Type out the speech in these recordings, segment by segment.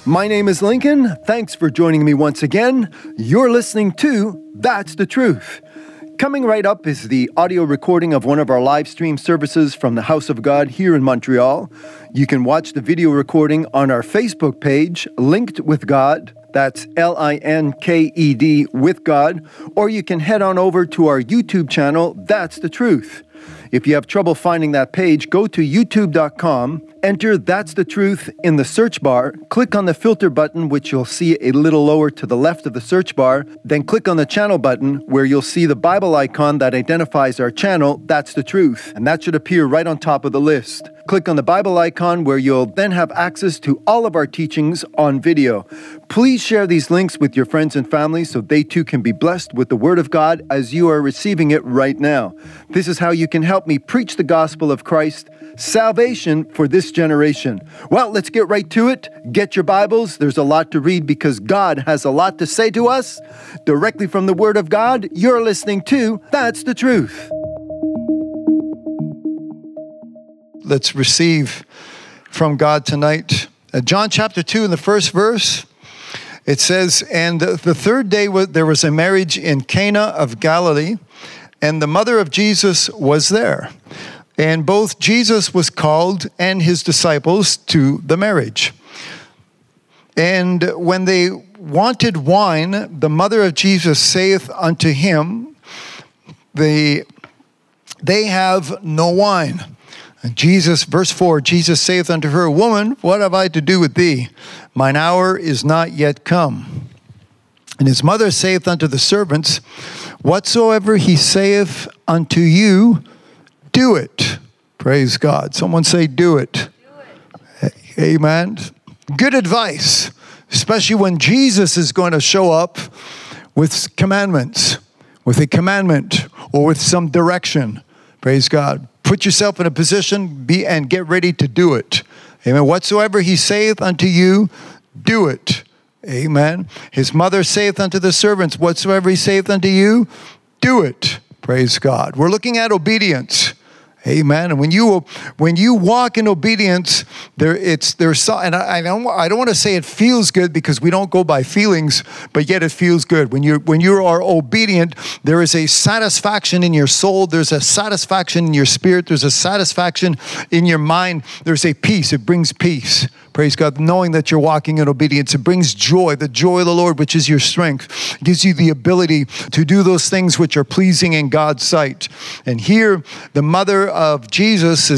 My name is Lincoln. Thanks for joining me once again. You're listening to That's the Truth. Coming right up is the audio recording of one of our live stream services from the House of God here in Montreal. You can watch the video recording on our Facebook page, Linked with God. That's Linked with God. Or you can head on over to our YouTube channel, That's the Truth. If you have trouble finding that page, go to youtube.com, enter That's the Truth in the search bar, click on the filter button, which you'll see a little lower to the left of the search bar, then click on the channel button where you'll see the Bible icon that identifies our channel, That's the Truth, and that should appear right on top of the list. Click on the Bible icon where you'll then have access to all of our teachings on video. Please share these links with your friends and family so they too can be blessed with the Word of God as you are receiving it right now. This is how you can help me preach the gospel of Christ, salvation for this generation. Well, let's get right to it. Get your Bibles. There's a lot to read because God has a lot to say to us. Directly from the Word of God, you're listening to That's the Truth. Let's receive from God tonight. John chapter 2 in the first verse, it says, "And the third day there was a marriage in Cana of Galilee, and the mother of Jesus was there. And both Jesus was called and his disciples to the marriage. And when they wanted wine, the mother of Jesus saith unto him, They have no wine. And Jesus, verse 4, Jesus saith unto her, Woman, what have I to do with thee? Mine hour is not yet come. And his mother saith unto the servants, Whatsoever he saith unto you, do it. Praise God. Someone say, do it. Amen. Good advice, especially when Jesus is going to show up with commandments, with a commandment or with some direction. Praise God. Put yourself in a position and get ready to do it. Amen. Whatsoever he saith unto you, do it. Amen. His mother saith unto the servants, Whatsoever he saith unto you, do it. Praise God. We're looking at obedience. Amen. And when you walk in obedience, and I don't want to say it feels good because we don't go by feelings, but yet it feels good. When you are obedient, there is a satisfaction in your soul. There's a satisfaction in your spirit. There's a satisfaction in your mind. There's a peace. It brings peace. Praise God. Knowing that you're walking in obedience, it brings joy. The joy of the Lord, which is your strength, gives you the ability to do those things which are pleasing in God's sight. And here, the mother of Jesus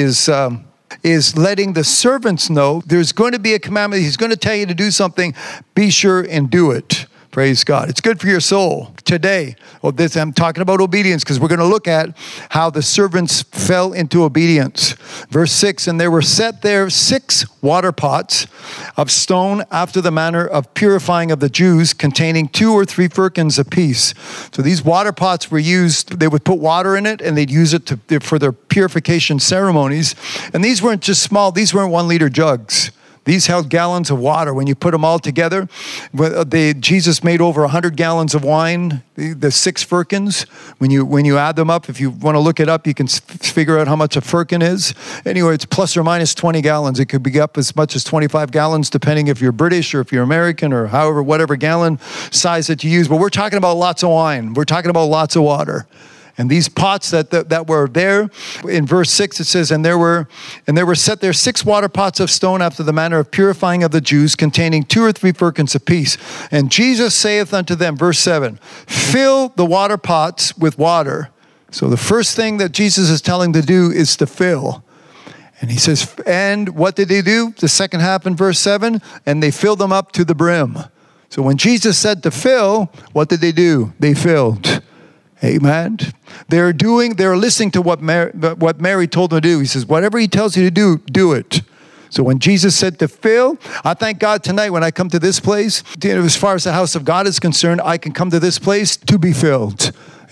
is letting the servants know there's going to be a commandment. He's going to tell you to do something. Be sure and do it. Praise God. It's good for your soul. Today, I'm talking about obedience because we're going to look at how the servants fell into obedience. Verse 6, And there were set there 6 water pots of stone after the manner of purifying of the Jews, containing 2 or 3 firkins apiece. So these water pots were used, they would put water in it and they'd use it for their purification ceremonies. And these weren't just small, these weren't 1-liter jugs. These held gallons of water. When you put them all together, Jesus made over 100 gallons of wine, the 6 firkins. When you add them up, if you want to look it up, you can figure out how much a firkin is. Anyway, it's plus or minus 20 gallons. It could be up as much as 25 gallons, depending if you're British or if you're American or whatever gallon size that you use. But we're talking about lots of wine. We're talking about lots of water. And these pots that were there, in verse 6 it says, And there were set there 6 water pots of stone after the manner of purifying of the Jews, containing 2 or 3 firkins apiece. And Jesus saith unto them, verse 7, Fill the water pots with water. So the first thing that Jesus is telling them to do is to fill. And he says, and what did they do? The second half in verse 7, and they filled them up to the brim. So when Jesus said to fill, what did they do? They filled. Amen. They're listening to what Mary told them to do. He says, whatever he tells you to do, do it. So when Jesus said to fill, I thank God tonight when I come to this place, as far as the house of God is concerned, I can come to this place to be filled.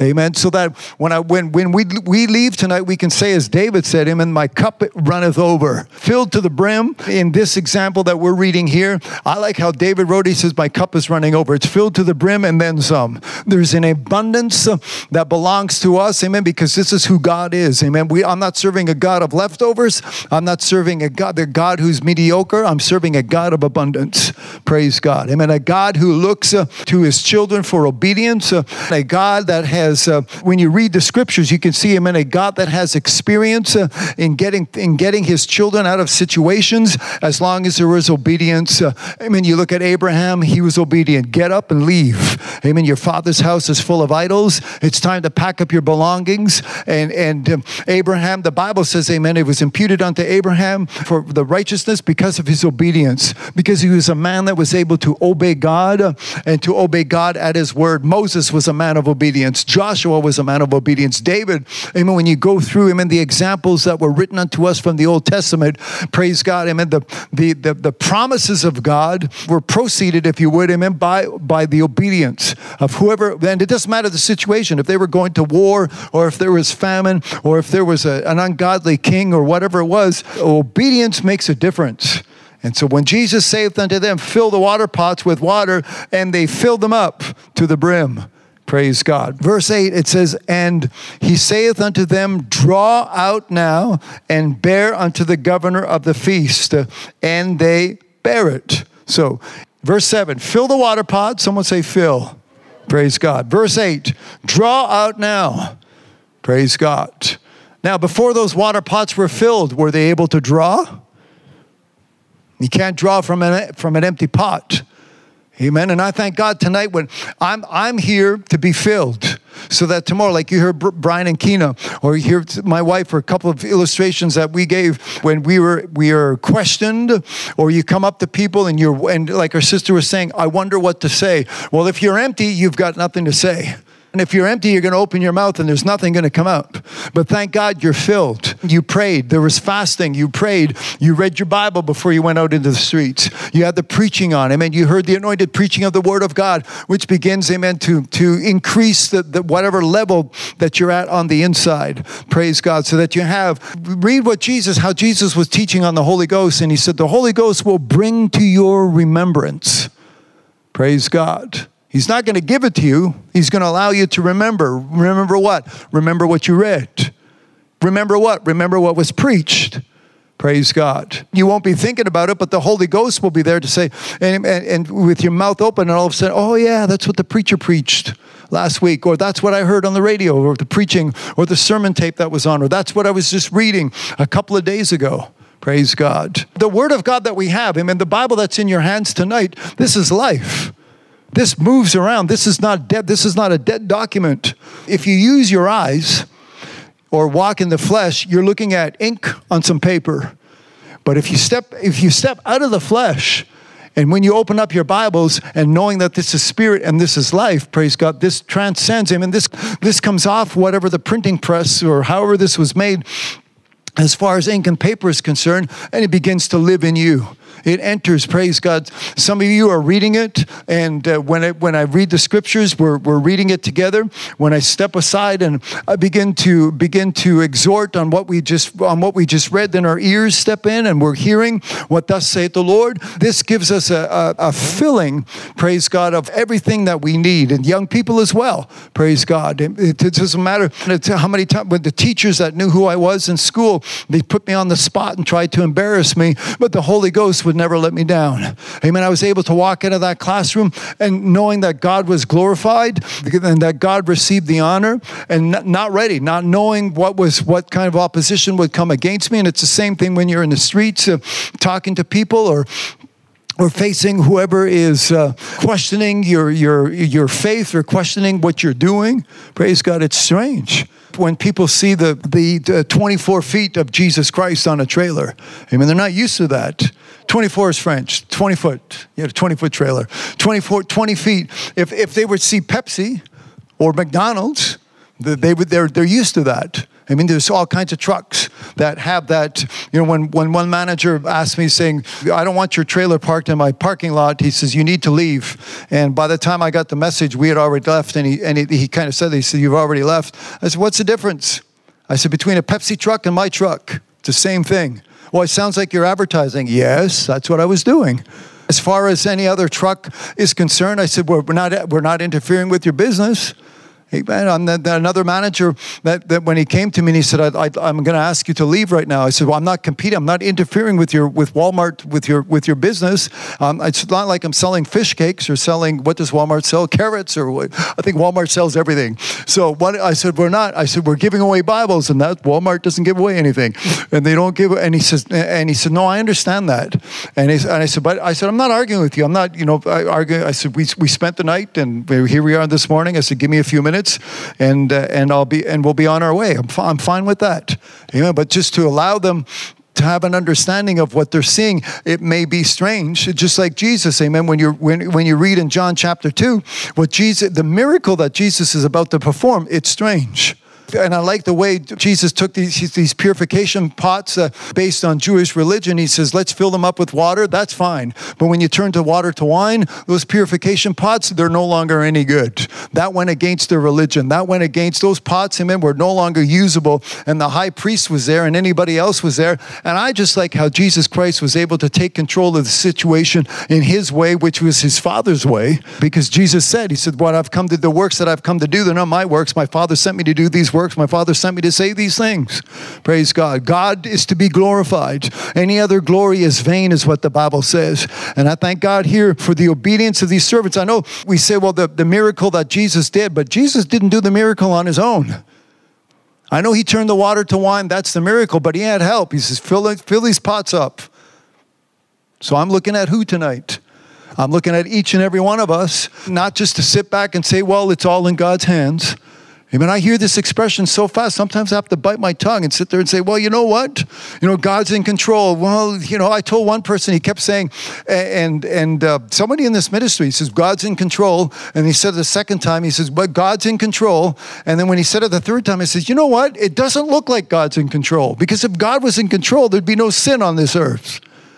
Amen. So that when we leave tonight, we can say, as David said, amen, my cup runneth over, filled to the brim. In this example that we're reading here, I like how David wrote, he says, my cup is running over. It's filled to the brim and then some. There's an abundance that belongs to us, amen, because this is who God is, amen. I'm not serving a God of leftovers. I'm not serving the God who's mediocre. I'm serving a God of abundance. Praise God. Amen. A God who looks to his children for obedience. A God that has, when you read the scriptures, you can see, amen, a God that has experience in getting his children out of situations as long as there was obedience. Amen. You look at Abraham, he was obedient. Get up and leave. Amen. Your father's house is full of idols. It's time to pack up your belongings. And Abraham, the Bible says, amen, it was imputed unto Abraham for the righteousness because of his obedience, because he was a man that was able to obey God and to obey God at his word. Moses was a man of obedience. Joshua was a man of obedience. David, amen, when you go through, amen, the examples that were written unto us from the Old Testament, praise God, amen, the promises of God were proceeded, if you would, amen, by the obedience of whoever, and it doesn't matter the situation, if they were going to war or if there was famine or if there was an ungodly king or whatever it was, obedience makes a difference. And so when Jesus saith unto them, fill the water pots with water, and they filled them up to the brim. Praise God. Verse 8, it says, and he saith unto them, draw out now and bear unto the governor of the feast. And they bear it. So, verse 7, fill the water pot. Someone say fill. Praise God. Verse 8, draw out now. Praise God. Now, before those water pots were filled, were they able to draw? You can't draw from an empty pot. Amen. And I thank God tonight when I'm here to be filled, so that tomorrow, like you heard Brian and Keena, or you hear my wife, or a couple of illustrations that we gave when we are questioned, or you come up to people and like our sister was saying, I wonder what to say. Well, if you're empty, you've got nothing to say. And if you're empty, you're going to open your mouth and there's nothing going to come out. But thank God you're filled. You prayed. There was fasting. You prayed. You read your Bible before you went out into the streets. You had the preaching on. Amen. You heard the anointed preaching of the Word of God, which begins, amen, to increase the whatever level that you're at on the inside. Praise God. So that you read how Jesus was teaching on the Holy Ghost. And he said, the Holy Ghost will bring to your remembrance. Praise God. He's not going to give it to you. He's going to allow you to remember. Remember what? Remember what you read. Remember what? Remember what was preached. Praise God. You won't be thinking about it, but the Holy Ghost will be there to say, and with your mouth open, and all of a sudden, oh yeah, that's what the preacher preached last week, or that's what I heard on the radio, or the preaching, or the sermon tape that was on, or that's what I was just reading a couple of days ago. Praise God. The Word of God that we have, amen, the Bible that's in your hands tonight, this is life. This moves around. This is not dead. This is not a dead document. If you use your eyes or walk in the flesh, you're looking at ink on some paper. But if you step out of the flesh, and when you open up your Bibles and knowing that this is spirit and this is life, praise God, this transcends him. And this comes off whatever the printing press or however this was made as far as ink and paper is concerned, and it begins to live in you. It enters, praise God. Some of you are reading it, and when I read the scriptures, we're reading it together. When I step aside and I begin to exhort on what we just read, then our ears step in and we're hearing what thus saith the Lord. This gives us a filling, praise God, of everything that we need, and young people as well, praise God. It doesn't matter how many times when the teachers that knew who I was in school, they put me on the spot and tried to embarrass me, but the Holy Ghost would never let me down. Amen. I was able to walk into that classroom and knowing that God was glorified and that God received the honor, and not ready, not knowing what kind of opposition would come against me. And it's the same thing when you're in the streets talking to people or facing whoever is questioning your faith or questioning what you're doing. Praise God. It's strange when people see the 24 feet of Jesus Christ on a trailer. Amen. They're not used to that. 24 is French. 20 foot. You had a 20-foot trailer. 20 feet. If they would see Pepsi or McDonald's, they're used to that. I mean, there's all kinds of trucks that have that. You know, when one manager asked me saying, I don't want your trailer parked in my parking lot, he says, you need to leave. And by the time I got the message, we had already left. And he kind of said, he said, you've already left. I said, what's the difference? I said, between a Pepsi truck and my truck, it's the same thing. Well, it sounds like you're advertising. Yes, that's what I was doing. As far as any other truck is concerned, I said, we're not interfering with your business. Amen. Another manager that when he came to me and he said, I'm going to ask you to leave right now. I said, well, I'm not competing. I'm not interfering with Walmart, with your business. It's not like I'm selling fish cakes or selling, what does Walmart sell? Carrots or what? I think Walmart sells everything. So what I said, we're not. I said, we're giving away Bibles, and that Walmart doesn't give away anything. And they don't give, and he said, no, I understand that. And I said, I'm not arguing with you. I'm not, arguing. I said, we spent the night and here we are this morning. I said, give me a few minutes. And we'll be on our way. I'm fine with that. But just to allow them to have an understanding of what they're seeing, it may be strange. Just like Jesus, amen. When you read in John chapter 2, the miracle that Jesus is about to perform, it's strange. And I like the way Jesus took these purification pots based on Jewish religion. He says, let's fill them up with water. That's fine. But when you turn to water to wine, those purification pots, they're no longer any good. That went against their religion. That went against those pots, amen, were no longer usable. And the high priest was there and anybody else was there. And I just like how Jesus Christ was able to take control of the situation in his way, which was his Father's way. Because Jesus said, he said, the works that I've come to do, they're not my works. My Father sent me to do these works. My Father sent me to say these things. Praise God. God is to be glorified. Any other glory is vain, is what the Bible says. And I thank God here for the obedience of these servants. I know we say, well, the miracle that Jesus did, but Jesus didn't do the miracle on his own. I know he turned the water to wine. That's the miracle, but he had help. He says, fill these pots up. So I'm looking at who tonight? I'm looking at each and every one of us, not just to sit back and say, well, it's all in God's hands. Amen. I hear this expression so fast, sometimes I have to bite my tongue and sit there and say, well, you know what? God's in control. Well, I told one person, he kept saying, and somebody in this ministry, he says, God's in control. And he said it the second time, he says, but God's in control. And then when he said it the third time, he says, you know what? It doesn't look like God's in control. Because if God was in control, there'd be no sin on this earth.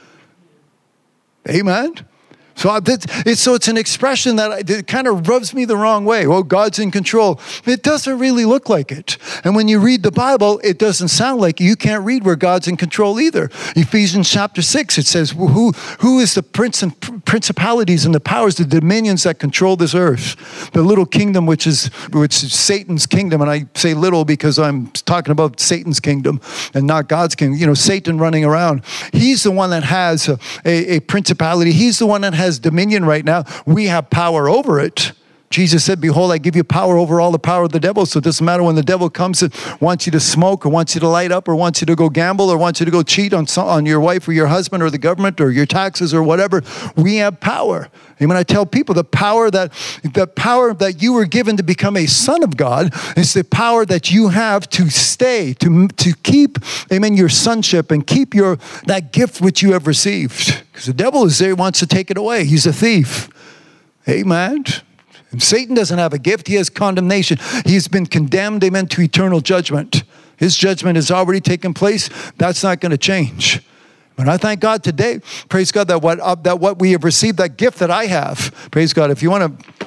Amen. So it's an expression that it kind of rubs me the wrong way. Oh, God's in control. It doesn't really look like it. And when you read the Bible, it doesn't sound like it. You can't read where God's in control either. Ephesians chapter 6, it says, who is the principalities and the powers, the dominions that control this earth? The little kingdom, which is Satan's kingdom. And I say little because I'm talking about Satan's kingdom and not God's kingdom. Satan running around. He's the one that has a principality. He's the one that has dominion right now. We have power over it. Jesus said, behold, I give you power over all the power of the devil. So it doesn't matter when the devil comes and wants you to smoke or wants you to light up or wants you to go gamble or wants you to go cheat on your wife or your husband or the government or your taxes or whatever. We have power. And when I tell people the power that you were given to become a son of God is the power that you have to stay, to keep, amen, your sonship and keep that gift which you have received. Because the devil is there, he wants to take it away. He's a thief. Amen. And Satan doesn't have a gift. He has condemnation. He's been condemned, amen, to eternal judgment. His judgment has already taken place. That's not going to change. But I thank God today, praise God, that what we have received, that gift that I have, praise God. If you want to,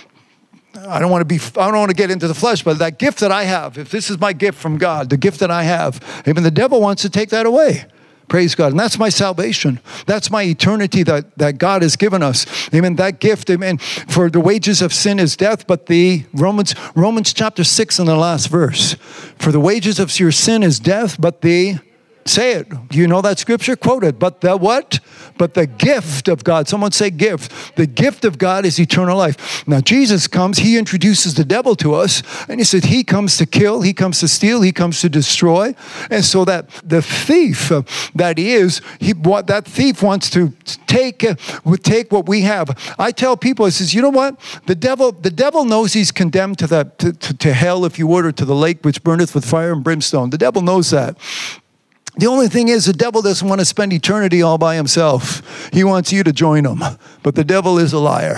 I don't want to get into the flesh, but that gift that I have, if this is my gift from God, the gift that I have, even the devil wants to take that away. Praise God. And that's my salvation. That's my eternity that God has given us. Amen. That gift, amen. For the wages of sin is death, but the Romans chapter 6 in the last verse. For the wages of your sin is death, but the Say it. Do you know that scripture? Quote it. But the what? But the gift of God. Someone say gift. The gift of God is eternal life. Now Jesus comes, he introduces the devil to us, and he said he comes to kill, he comes to steal, he comes to destroy. And so that the thief that he is, that thief wants to take what we have. I tell people, I says, you know what? The devil knows he's condemned to hell, if you would, or to the lake which burneth with fire and brimstone. The devil knows that. The only thing is, the devil doesn't want to spend eternity all by himself. He wants you to join him. But the devil is a liar.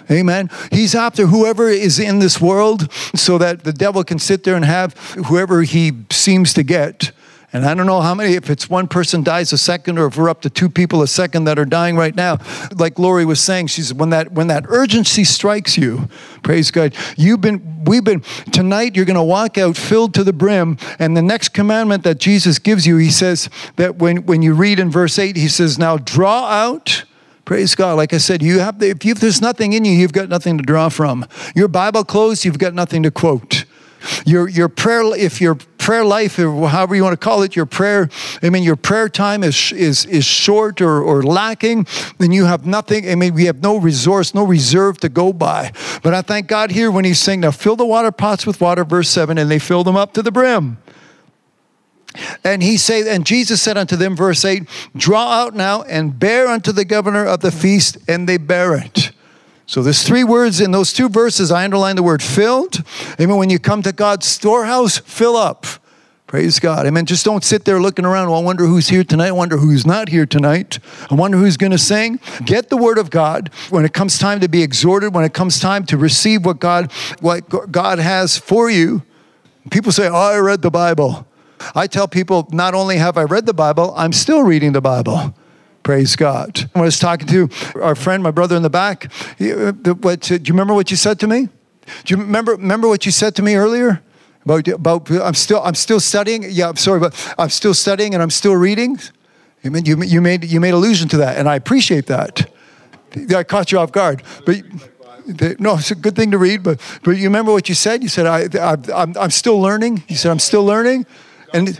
Amen. He's after whoever is in this world so that the devil can sit there and have whoever he seems to get. And I don't know how many, if it's one person dies a second or if we're up to 2 people a second that are dying right now. Like Lori was saying, she said, when that urgency strikes you, praise God, tonight you're going to walk out filled to the brim. And the next commandment that Jesus gives you, he says that when you read in verse 8, he says, now draw out. Praise God. Like I said, if there's nothing in you, you've got nothing to draw from. Your Bible closed, you've got nothing to quote. Your prayer, if your prayer life, or however you want to call it, your prayer time is short or lacking, then you have nothing. We have no resource, no reserve to go by. But I thank God here when he's saying, now fill the water pots with water, verse 7, and they filled them up to the brim. And Jesus said unto them, verse 8, draw out now and bear unto the governor of the feast, and they bear it. So there's 3 words in those 2 verses. I underline the word filled. Amen. When you come to God's storehouse, fill up. Praise God. Amen. Just don't sit there looking around. Well, I wonder who's here tonight. I wonder who's not here tonight. I wonder who's going to sing. Get the word of God. When it comes time to be exhorted, when it comes time to receive what God has for you. People say, oh, I read the Bible. I tell people, not only have I read the Bible, I'm still reading the Bible. Praise God. When I was talking to our friend, my brother in the back, do you remember what you said to me? Do you remember what you said to me earlier? About I'm still studying. Yeah, I'm sorry, but I'm still studying and I'm still reading. Amen. You made allusion to that, and I appreciate that. I caught you off guard, but no, it's a good thing to read. But you remember what you said? You said I'm still learning. You said I'm still learning, and.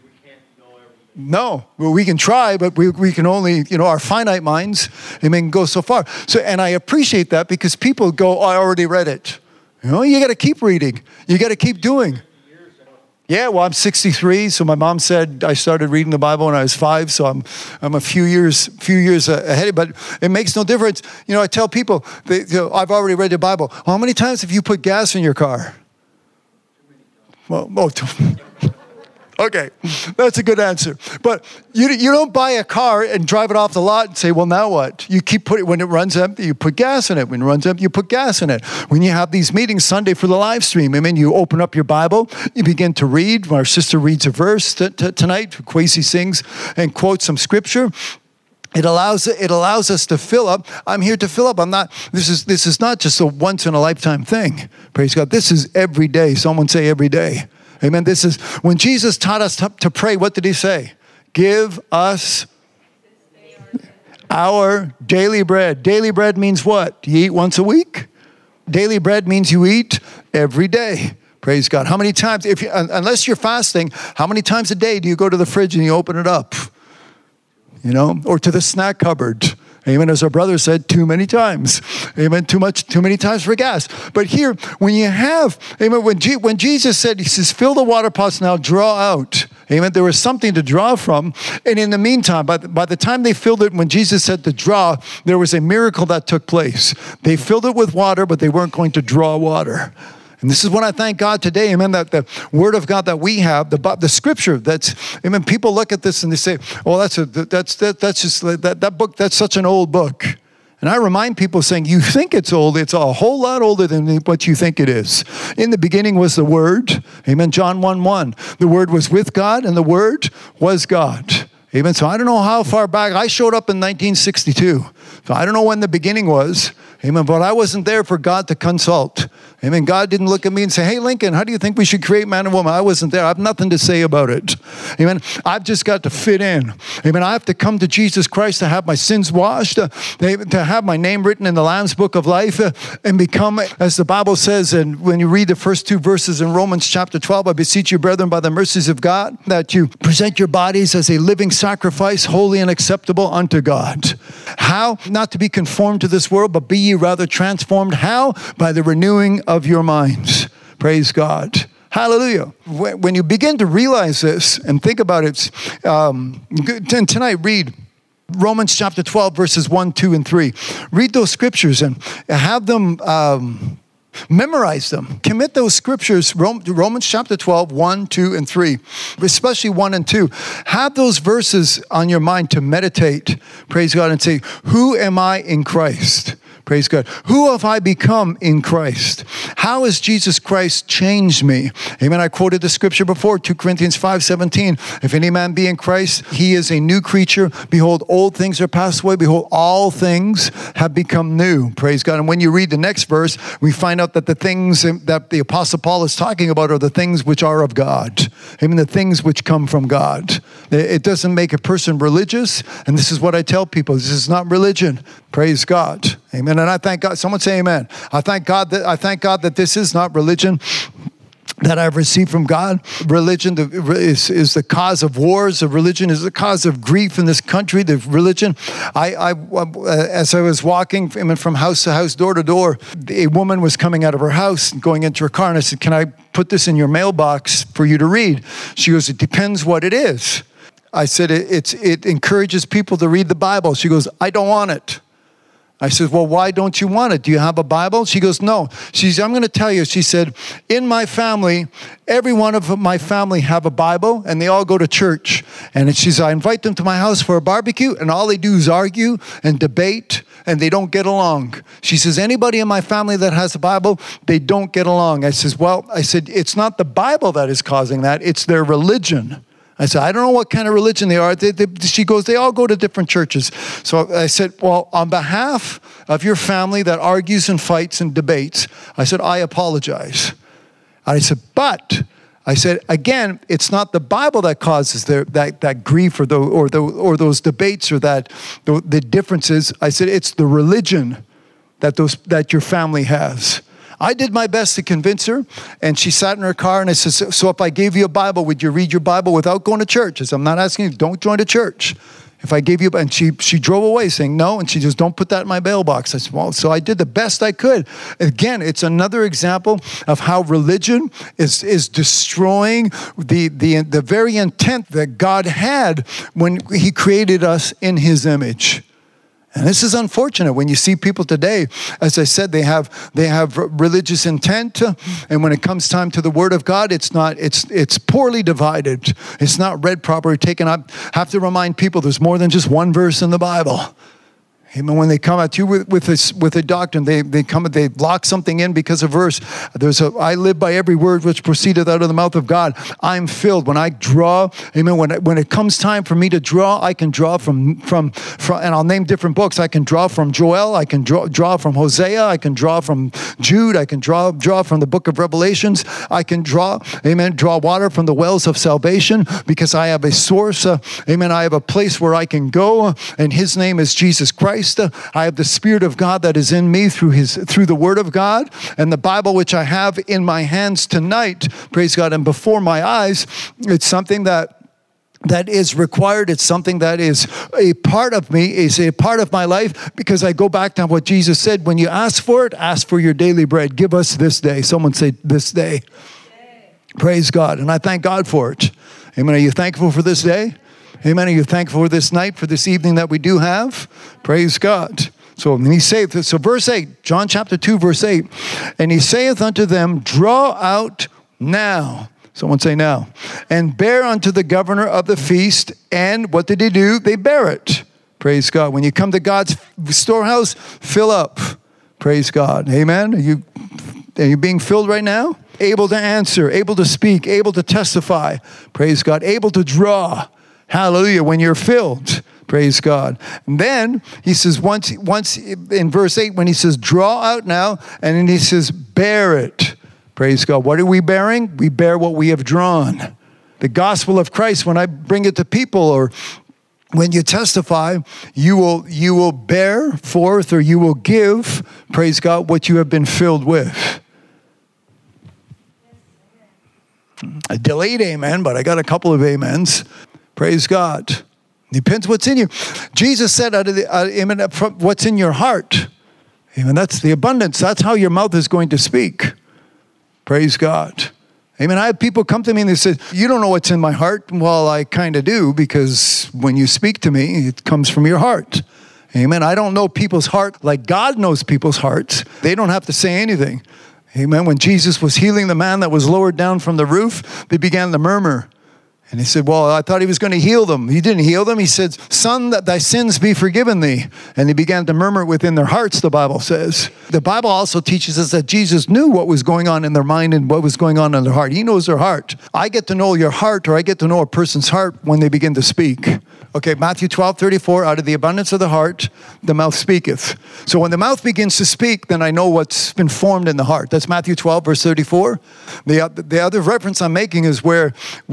No, well, we can try, but we can only, our finite minds, go so far. So, and I appreciate that because people go, oh, I already read it. You got to keep reading. You got to keep doing. Yeah, well, I'm 63, so my mom said I started reading the Bible when I was 5, so I'm a few years ahead. But it makes no difference. I tell people, I've already read the Bible. How many times have you put gas in your car? Well, okay, that's a good answer. But you don't buy a car and drive it off the lot and say, well, now what? You keep putting, when it runs empty, you put gas in it. When it runs empty, you put gas in it. When you have these meetings Sunday for the live stream, you open up your Bible, you begin to read. Our sister reads a verse tonight. Kwesi sings and quotes some scripture. It allows us to fill up. I'm here to fill up. This is not just a once in a lifetime thing. Praise God. This is every day. Someone say every day. Amen. This is when Jesus taught us to pray. What did he say? Give us our daily bread. Daily bread means what? Do you eat once a week? Daily bread means you eat every day. Praise God. How many times, unless you're fasting, how many times a day do you go to the fridge and you open it up? Or to the snack cupboard? Amen. As our brother said, too many times. Amen. Too many times for gas. But here, when you have, amen, when Jesus said, he says, fill the water pots now, draw out. Amen. There was something to draw from. And in the meantime, by the time they filled it, when Jesus said to draw, there was a miracle that took place. They filled it with water, but they weren't going to draw water. And this is what I thank God today, amen, that the word of God that we have, the scripture, amen, people look at this and they say, oh, that book, that's such an old book. And I remind people saying, you think it's old, it's a whole lot older than what you think it is. In the beginning was the Word, amen, John 1:1. The Word was with God and the Word was God. Amen. So I don't know how far back. I showed up in 1962. So I don't know when the beginning was. Amen. But I wasn't there for God to consult. Amen. God didn't look at me and say, hey, Lincoln, how do you think we should create man and woman? I wasn't there. I have nothing to say about it. Amen. I've just got to fit in. Amen. I have to come to Jesus Christ to have my sins washed, to have my name written in the Lamb's Book of Life, and become, as the Bible says, and when you read the first 2 verses in Romans chapter 12, I beseech you, brethren, by the mercies of God, that you present your bodies as a living sacrifice, holy and acceptable unto God. How? Not to be conformed to this world, but be ye rather transformed. How? By the renewing of your minds. Praise God. Hallelujah. When you begin to realize this and think about it, tonight read Romans chapter 12, verses 1, 2, and 3. Read those scriptures and have them memorize them. Commit those scriptures, Romans chapter 12, 1, 2, and 3, especially 1 and 2. Have those verses on your mind to meditate, praise God, and say, who am I in Christ? Praise God. Who have I become in Christ? How has Jesus Christ changed me? Amen. I quoted the scripture before, 2 Corinthians 5:17. If any man be in Christ, he is a new creature. Behold, old things are passed away. Behold, all things have become new. Praise God. And when you read the next verse, we find out that the things that the Apostle Paul is talking about are the things which are of God. Amen. The things which come from God. It doesn't make a person religious. And this is what I tell people. This is not religion. Praise God. Amen. And I thank God. Someone say amen. I thank God that this is not religion that I've received from God. Religion is the cause of wars. The religion is the cause of grief in this country. The religion, as I was walking from house to house, door to door, a woman was coming out of her house and going into her car, and I said, "Can I put this in your mailbox for you to read?" She goes, "It depends what it is." I said, it encourages people to read the Bible. She goes, "I don't want it." I said, "Well, why don't you want it? Do you have a Bible?" She goes, "No." She said, "I'm going to tell you." She said, "In my family, every one of my family have a Bible, and they all go to church." And she said, "I invite them to my house for a barbecue, and all they do is argue and debate, and they don't get along." She says, "Anybody in my family that has a Bible, they don't get along." I said, "It's not the Bible that is causing that. It's their religion." I said, "I don't know what kind of religion they are." She goes, "They all go to different churches." So I said, "Well, on behalf of your family that argues and fights and debates," I said, "I apologize." And I said, "But," I said, "again, it's not the Bible that causes that grief or those debates or the differences." I said, "It's the religion that your family has." I did my best to convince her, and she sat in her car, and I said, "So if I gave you a Bible, would you read your Bible without going to church?" I said, "I'm not asking you, don't join a church. If I gave you," and she drove away saying no, and she just, "Don't put that in my mailbox." I said, "Well," so I did the best I could. Again, it's another example of how religion is destroying the very intent that God had when he created us in his image. And this is unfortunate when you see people today, as I said, they have religious intent, and when it comes time to the Word of God, it's poorly divided. It's not read properly, taken up. I have to remind people there's more than just one verse in the Bible. Amen. When they come at you with a doctrine, they lock something in because of verse. I live by every word which proceedeth out of the mouth of God. I'm filled. When I draw, amen, when it comes time for me to draw, I can draw from and I'll name different books. I can draw from Joel, I can draw from Hosea, I can draw from Jude, I can draw from the book of Revelations. I can draw water from the wells of salvation because I have a source, amen. I have a place where I can go, and his name is Jesus Christ. I have the Spirit of God that is in me through the Word of God, and the Bible which I have in my hands tonight, praise God, and before my eyes. It's something that is required. It's something that is a part of me, is a part of my life, because I go back to what Jesus said, when you ask for it, ask for your daily bread. Give us this day. Someone say this day. Praise God. And I thank God for it. Amen. Are you thankful for this day? Amen. Are you thankful for this night, for this evening that we do have? Praise God. So he saith, so verse 8, John chapter 2, verse 8, "And he saith unto them, Draw out now." Someone say now. "And bear unto the governor of the feast." And what did he do? They bear it. Praise God. When you come to God's storehouse, fill up. Praise God. Amen. Are you being filled right now? Able to answer, able to speak, able to testify. Praise God. Able to draw. Hallelujah, when you're filled. Praise God. And then he says, once in verse 8, when he says, "Draw out now," and then he says, "Bear it." Praise God. What are we bearing? We bear what we have drawn. The gospel of Christ, when I bring it to people, or when you testify, you will bear forth, or you will give, praise God, what you have been filled with. A delayed amen, but I got a couple of amens. Praise God. Depends what's in you. Jesus said, what's in your heart. Amen. That's the abundance. That's how your mouth is going to speak. Praise God. Amen. I have people come to me and they say, "You don't know what's in my heart." Well, I kind of do, because when you speak to me, it comes from your heart. Amen. I don't know people's heart like God knows people's hearts. They don't have to say anything. Amen. When Jesus was healing the man that was lowered down from the roof, they began to murmur. And he said, well, I thought he was going to heal them. He didn't heal them. He said, son, that thy sins be forgiven thee. And they began to murmur within their hearts, the Bible says. The Bible also teaches us that Jesus knew what was going on in their mind and what was going on in their heart. He knows their heart. I get to know your heart, or I get to know a person's heart when they begin to speak. Okay, Matthew 12:34, out of the abundance of the heart, the mouth speaketh. So when the mouth begins to speak, then I know what's been formed in the heart. That's Matthew 12, verse 34. The other reference I'm making is where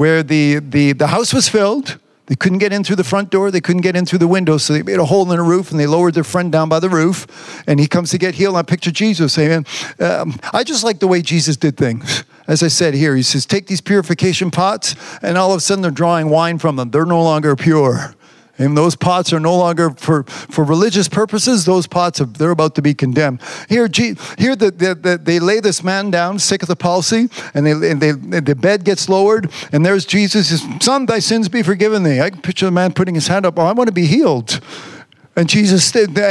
the house was filled. They couldn't get in through the front door. They couldn't get in through the window. So they made a hole in the roof, and they lowered their friend down by the roof. And he comes to get healed. I picture Jesus saying, I just like the way Jesus did things. As I said here, he says, take these purification pots, and all of a sudden they're drawing wine from them. They're no longer pure. And those pots are no longer for religious purposes. Those pots, they're about to be condemned. Here they lay this man down, sick of the palsy, and the bed gets lowered, and there's Jesus. He says, son, thy sins be forgiven thee. I can picture the man putting his hand up. Oh, I want to be healed. And Jesus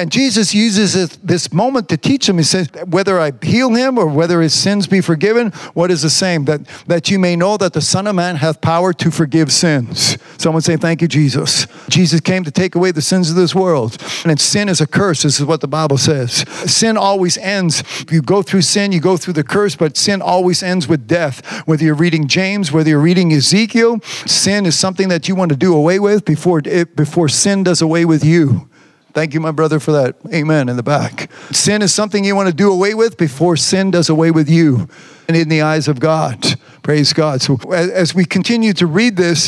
uses this moment to teach him. He says, whether I heal him or whether his sins be forgiven, what is the same? That you may know that the Son of Man hath power to forgive sins. Someone say, thank you, Jesus. Jesus came to take away the sins of this world. And sin is a curse. This is what the Bible says. Sin always ends. If you go through sin, you go through the curse, but sin always ends with death. Whether you're reading James, whether you're reading Ezekiel, sin is something that you want to do away with before sin does away with you. Thank you, my brother, for that. Amen in the back. Sin is something you want to do away with before sin does away with you and in the eyes of God. Praise God. So as we continue to read this,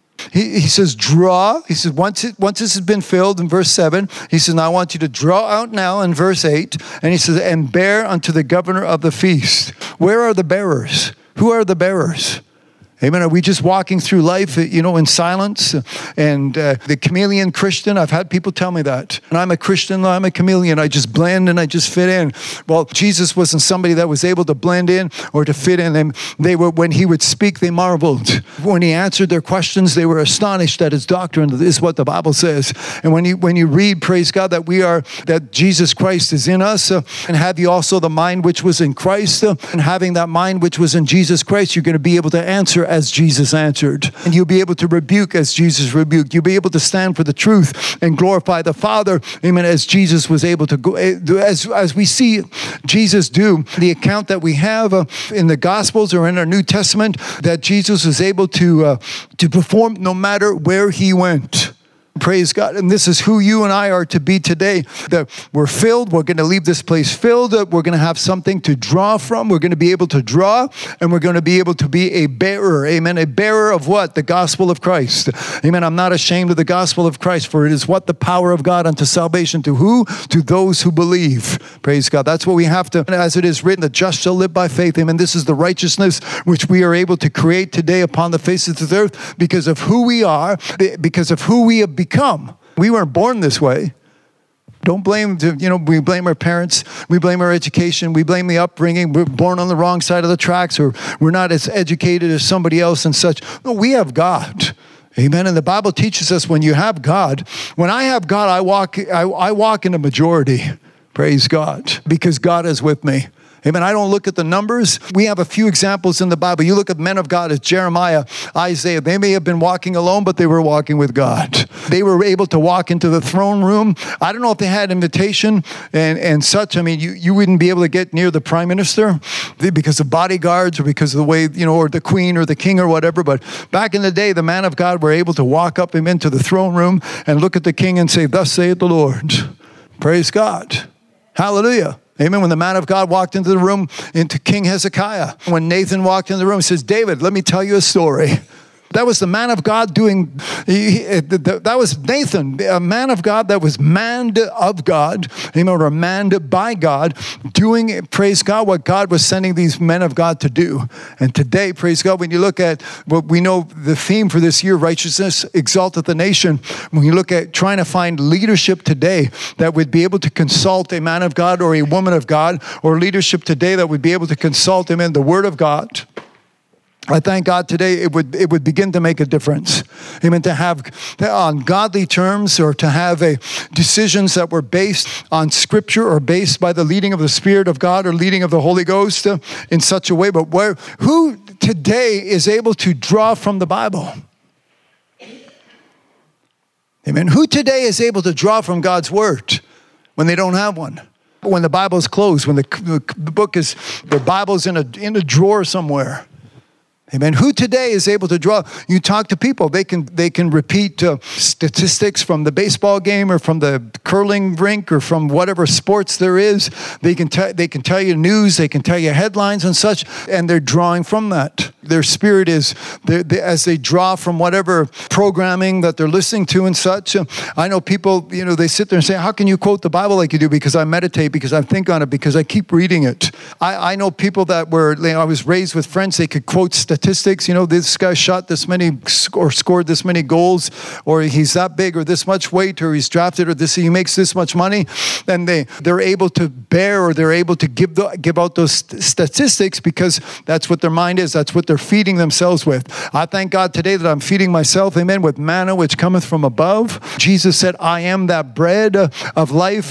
he says, draw. He says, once this has been filled in verse 7, he says, now I want you to draw out now in verse 8. And he says, and bear unto the governor of the feast. Where are the bearers? Who are the bearers? Amen. Are we just walking through life, in silence? And the chameleon Christian, I've had people tell me that. And I'm a Christian, I'm a chameleon. I just blend and I just fit in. Well, Jesus wasn't somebody that was able to blend in or to fit in. And when he would speak, they marveled. When he answered their questions, they were astonished at his doctrine. This is what the Bible says. And when you read, praise God, that Jesus Christ is in us, and have you also the mind which was in Christ, and having that mind which was in Jesus Christ, you're going to be able to answer as Jesus answered. And you'll be able to rebuke as Jesus rebuked. You'll be able to stand for the truth and glorify the Father, amen, as Jesus was able to go, as we see Jesus do. The account that we have in the Gospels or in our New Testament, that Jesus was able to perform no matter where he went. Praise God. And this is who you and I are to be today. That we're filled. We're going to leave this place filled. We're going to have something to draw from. We're going to be able to draw, and we're going to be able to be a bearer. Amen. A bearer of what? The gospel of Christ. Amen. I'm not ashamed of the gospel of Christ, for it is what? The power of God unto salvation. To who? To those who believe. Praise God. That's what we have to, as it is written, the just shall live by faith. Amen. This is the righteousness which we are able to create today upon the face of the earth because of who we are, because of who we have become. We weren't born this way. Don't blame, we blame our parents. We blame our education. We blame the upbringing. We're born on the wrong side of the tracks, or we're not as educated as somebody else and such. No, we have God. Amen. And the Bible teaches us when you have God, when I have God, I walk in a majority. Praise God. Because God is with me. Amen. I don't look at the numbers. We have a few examples in the Bible. You look at men of God as Jeremiah, Isaiah. They may have been walking alone, but they were walking with God. They were able to walk into the throne room. I don't know if they had invitation and such. I mean, you wouldn't be able to get near the prime minister because of bodyguards or because of the way, or the queen or the king or whatever. But back in the day, the man of God were able to walk up him into the throne room and look at the king and say, thus saith the Lord. Praise God. Hallelujah. Amen. When the man of God walked into the room, into King Hezekiah, when Nathan walked in the room, he says, David, let me tell you a story. That was the man of God that was Nathan, a man of God that was manned of God, or manned by God, doing, praise God, what God was sending these men of God to do. And today, praise God, when you look at what we know the theme for this year, righteousness exalteth the nation, when you look at trying to find leadership today that would be able to consult a man of God or a woman of God, or leadership today that would be able to consult him in the Word of God, I thank God today it would begin to make a difference. Amen. To have on godly terms, or to have decisions that were based on Scripture or based by the leading of the Spirit of God or leading of the Holy Ghost in such a way. But who today is able to draw from the Bible? Amen. Who today is able to draw from God's word when they don't have one? When the Bible is closed, when the Bible's in a drawer somewhere. Amen. Who today is able to draw? You talk to people, they can repeat statistics from the baseball game or from the curling rink or from whatever sports there is. They can tell you news, they can tell you headlines and such, and they're drawing from that. Their spirit is, as they draw from whatever programming that they're listening to and such. I know people, they sit there and say, how can you quote the Bible like you do? Because I meditate, because I think on it, because I keep reading it. I know people that I was raised with friends, they could quote statistics. This guy shot this many or scored this many goals, or he's that big or this much weight, or he's drafted, or he makes this much money. And they're able to bear, or they're able to give out those statistics because that's what their mind is. That's what they're feeding themselves with. I thank God today that I'm feeding myself, amen, with manna which cometh from above. Jesus said, I am that bread of life.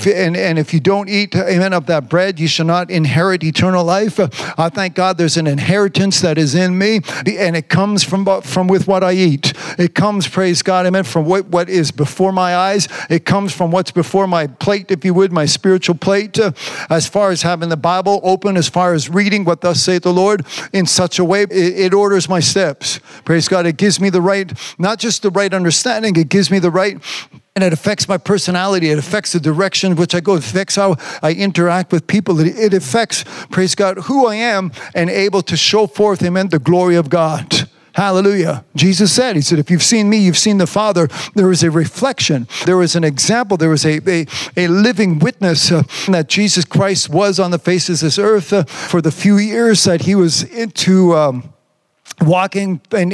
If you don't eat, amen, of that bread, you shall not inherit eternal life. I thank God there's an inheritance that is in me, and it comes from with what I eat. It comes, praise God, amen, from what is before my eyes. It comes from what's before my plate, if you would, my spiritual plate, as far as having the Bible open, as far as reading what thus saith the Lord in such a way, it orders my steps. Praise God. It gives me the right, not just the right understanding, it gives me the right. And it affects my personality. It affects the direction in which I go. It affects how I interact with people. It affects, praise God, who I am and able to show forth, amen, the glory of God. Hallelujah. Jesus said, he said, if you've seen me, you've seen the Father. There is a reflection. There is an example. There is a living witness that Jesus Christ was on the face of this earth for the few years that he was into walking and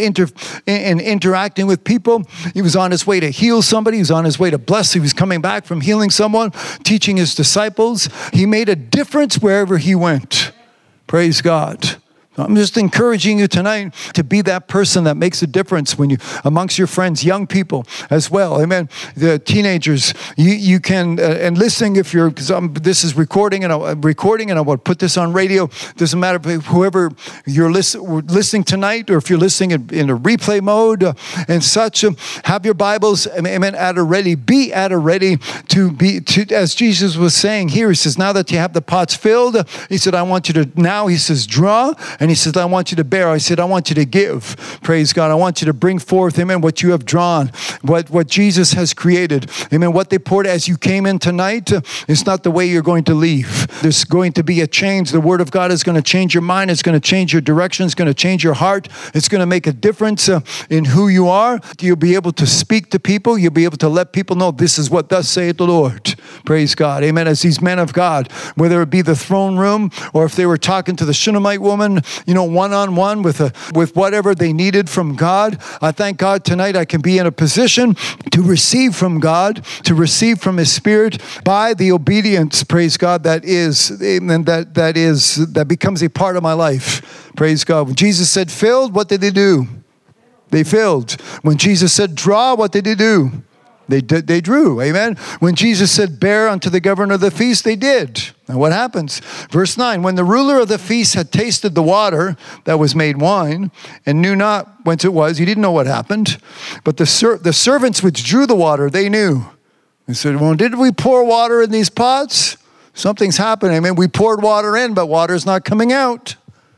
interacting with people. He was on his way to heal somebody. He was on his way to bless. He was coming back from healing someone, teaching his disciples. He made a difference wherever he went. Praise God. I'm just encouraging you tonight to be that person that makes a difference when you amongst your friends, young people as well. Amen. The teenagers, you can and listening if you're, because this is recording and I want to put this on radio. Doesn't matter whoever you're listening tonight, or if you're listening in a replay mode and such. Have your Bibles, amen, at a ready. Be at a ready to as Jesus was saying here. He says, now that you have the pots filled, he said, I want you to now. He says, draw. And he says, I want you to bear. I said, I want you to give. Praise God. I want you to bring forth, amen, what you have drawn, what Jesus has created. Amen. What they poured as you came in tonight is not the way you're going to leave. There's going to be a change. The Word of God is going to change your mind. It's going to change your direction. It's going to change your heart. It's going to make a difference in who you are. You'll be able to speak to people. You'll be able to let people know this is what thus saith the Lord. Praise God. Amen. As these men of God, whether it be the throne room or if they were talking to the Shunammite woman, one-on-one with whatever they needed from God. I thank God tonight I can be in a position to receive from God, to receive from His Spirit by the obedience, praise God, that becomes a part of my life. Praise God. When Jesus said filled, what did they do? They filled. When Jesus said draw, what did they do? They drew, amen. When Jesus said, bear unto the governor of the feast, they did. And what happens? Verse 9, when the ruler of the feast had tasted the water that was made wine, and knew not whence it was, he didn't know what happened, but the servants which drew the water, they knew. They said, well, did we pour water in these pots? Something's happening. Amen. We poured water in, but water's not coming out.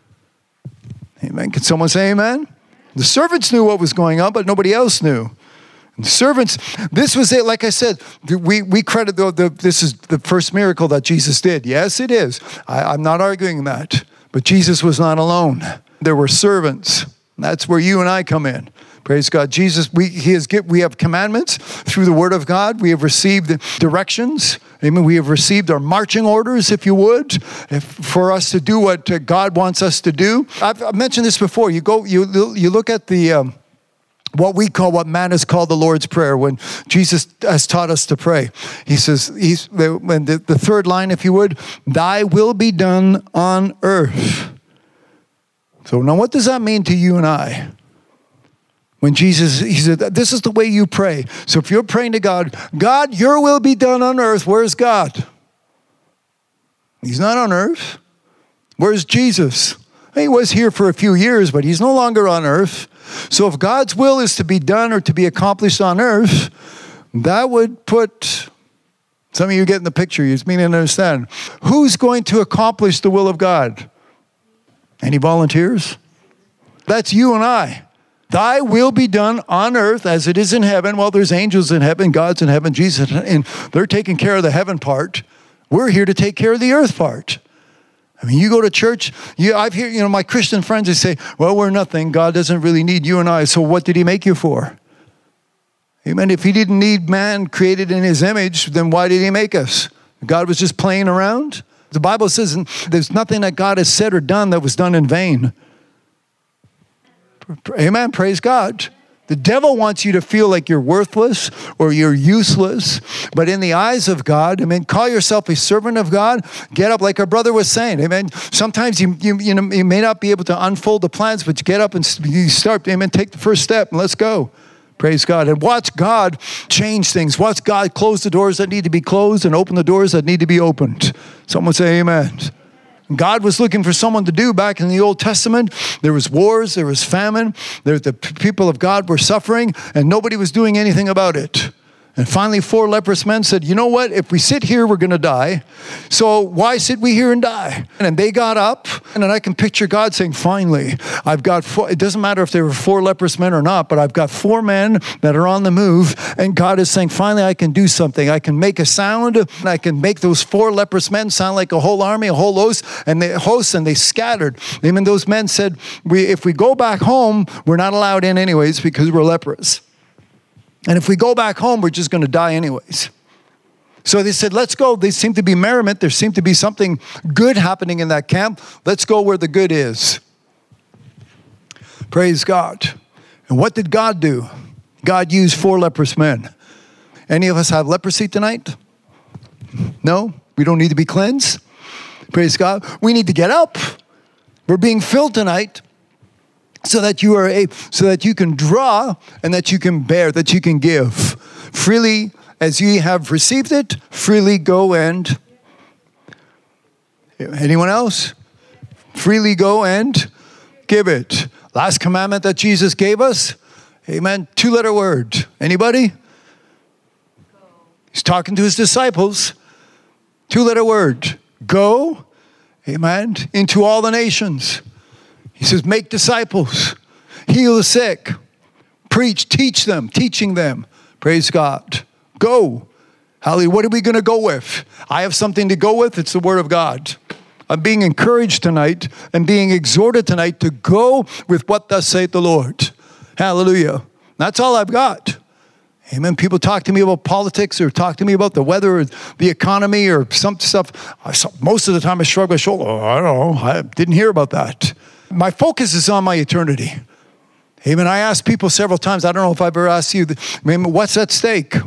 Amen. Can someone say amen? The servants knew what was going on, but nobody else knew. And servants, this was it. Like I said, we credit this is the first miracle that Jesus did. Yes, it is. I'm not arguing that. But Jesus was not alone. There were servants. That's where you and I come in. Praise God. Jesus, we have commandments through the Word of God. We have received directions. Amen. We have received our marching orders, if you would, for us to do what God wants us to do. I've mentioned this before. You look at the what man is called the Lord's Prayer, when Jesus has taught us to pray. He says, when the third line, if you would, thy will be done on earth. So now what does that mean to you and I? When Jesus, he said, this is the way you pray. So if you're praying to God, God, your will be done on earth, where's God? He's not on earth. Where's Jesus? He was here for a few years, but he's no longer on earth. So if God's will is to be done or to be accomplished on earth, that would put, some of you getting the picture, you just mean to understand. Who's going to accomplish the will of God? Any volunteers? That's you and I. Thy will be done on earth as it is in heaven. Well, there's angels in heaven, God's in heaven, Jesus, and they're taking care of the heaven part. We're here to take care of the earth part. I mean, you go to church, I've heard, my Christian friends, they say, well, we're nothing. God doesn't really need you and I. So what did he make you for? Amen. If he didn't need man created in his image, then why did he make us? God was just playing around? The Bible says there's nothing that God has said or done that was done in vain. Amen. Praise God. The devil wants you to feel like you're worthless or you're useless. But in the eyes of God, call yourself a servant of God. Get up like our brother was saying. Amen. Sometimes you may not be able to unfold the plans, but you get up and you start. Amen. Take the first step and let's go. Praise God. And watch God change things. Watch God close the doors that need to be closed and open the doors that need to be opened. Someone say amen. God was looking for someone to do back in the Old Testament. There was wars, there was famine, the people of God were suffering, and nobody was doing anything about it. And finally, 4 leprous men said, you know what? If we sit here, we're going to die. So why sit we here and die? And they got up, and then I can picture God saying, finally, I've got 4, it doesn't matter if there were 4 leprous men or not, but I've got 4 men that are on the move. And God is saying, finally, I can do something. I can make a sound, and I can make those 4 leprous men sound like a whole army, a whole host, and they scattered. Even those men said, if we go back home, we're not allowed in anyways because we're leprous. And if we go back home, we're just going to die anyways. So they said, let's go. There seemed to be merriment. There seemed to be something good happening in that camp. Let's go where the good is. Praise God. And what did God do? God used 4 leprous men. Any of us have leprosy tonight? No? We don't need to be cleansed? Praise God. We need to get up. We're being filled tonight. So that you can draw and that you can bear, that you can give. Freely as ye have received it, freely go and... Anyone else? Freely go and give it. Last commandment that Jesus gave us. Amen. 2-letter word. Anybody? He's talking to his disciples. 2-letter word. Go. Amen. Into all the nations. He says, make disciples, heal the sick, preach, teach them, teaching them. Praise God. Go. Hallelujah. What are we going to go with? I have something to go with. It's the word of God. I'm being encouraged tonight and being exhorted tonight to go with what thus saith the Lord. Hallelujah. That's all I've got. Amen. People talk to me about politics or talk to me about the weather or the economy or some stuff. Most of the time I shrug my shoulder. Oh, I don't know. I didn't hear about that. My focus is on my eternity. Amen. I asked people several times, I don't know if I've ever asked you, what's at stake?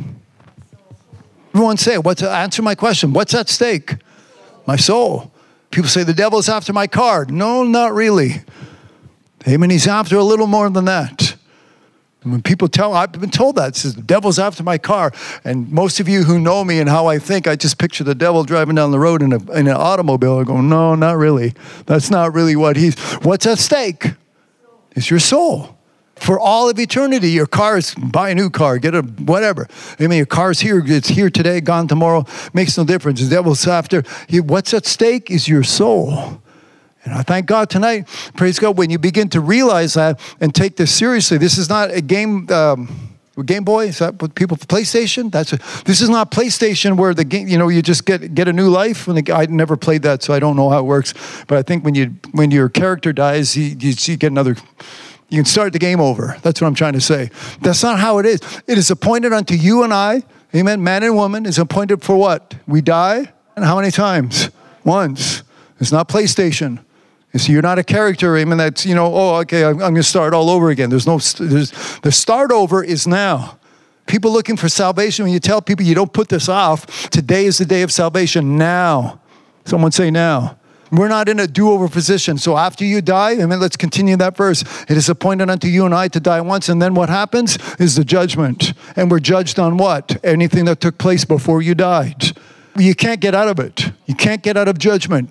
Everyone say, answer my question. What's at stake? My soul. People say, the devil's after my car. No, not really. Amen. He's after a little more than that. And when people I've been told that, it says, the devil's after my car. And most of you who know me and how I think, I just picture the devil driving down the road in an automobile. I go, no, not really. That's not really what's at stake? It's your soul. For all of eternity, your car is, buy a new car, get whatever. Your car's here, it's here today, gone tomorrow, makes no difference. The devil's after. What's at stake is your soul. And I thank God tonight, praise God, when you begin to realize that and take this seriously. This is not a game, Game Boy, is that what people, PlayStation? This is not PlayStation where the game, you just get a new life. I never played that, so I don't know how it works. But I think when your character dies, you get another, you can start the game over. That's what I'm trying to say. That's not how it is. It is appointed unto you and I, amen, man and woman, is appointed for what? We die, and how many times? Once. It's not PlayStation. So you're not a character, amen, that's, okay, I'm going to start all over again. The start over is now. People looking for salvation, when you tell people you don't put this off, today is the day of salvation, now. Someone say now. We're not in a do-over position. So after you die, amen, let's continue that verse. It is appointed unto you and I to die once, and then what happens is the judgment. And we're judged on what? Anything that took place before you died. You can't get out of it. You can't get out of judgment.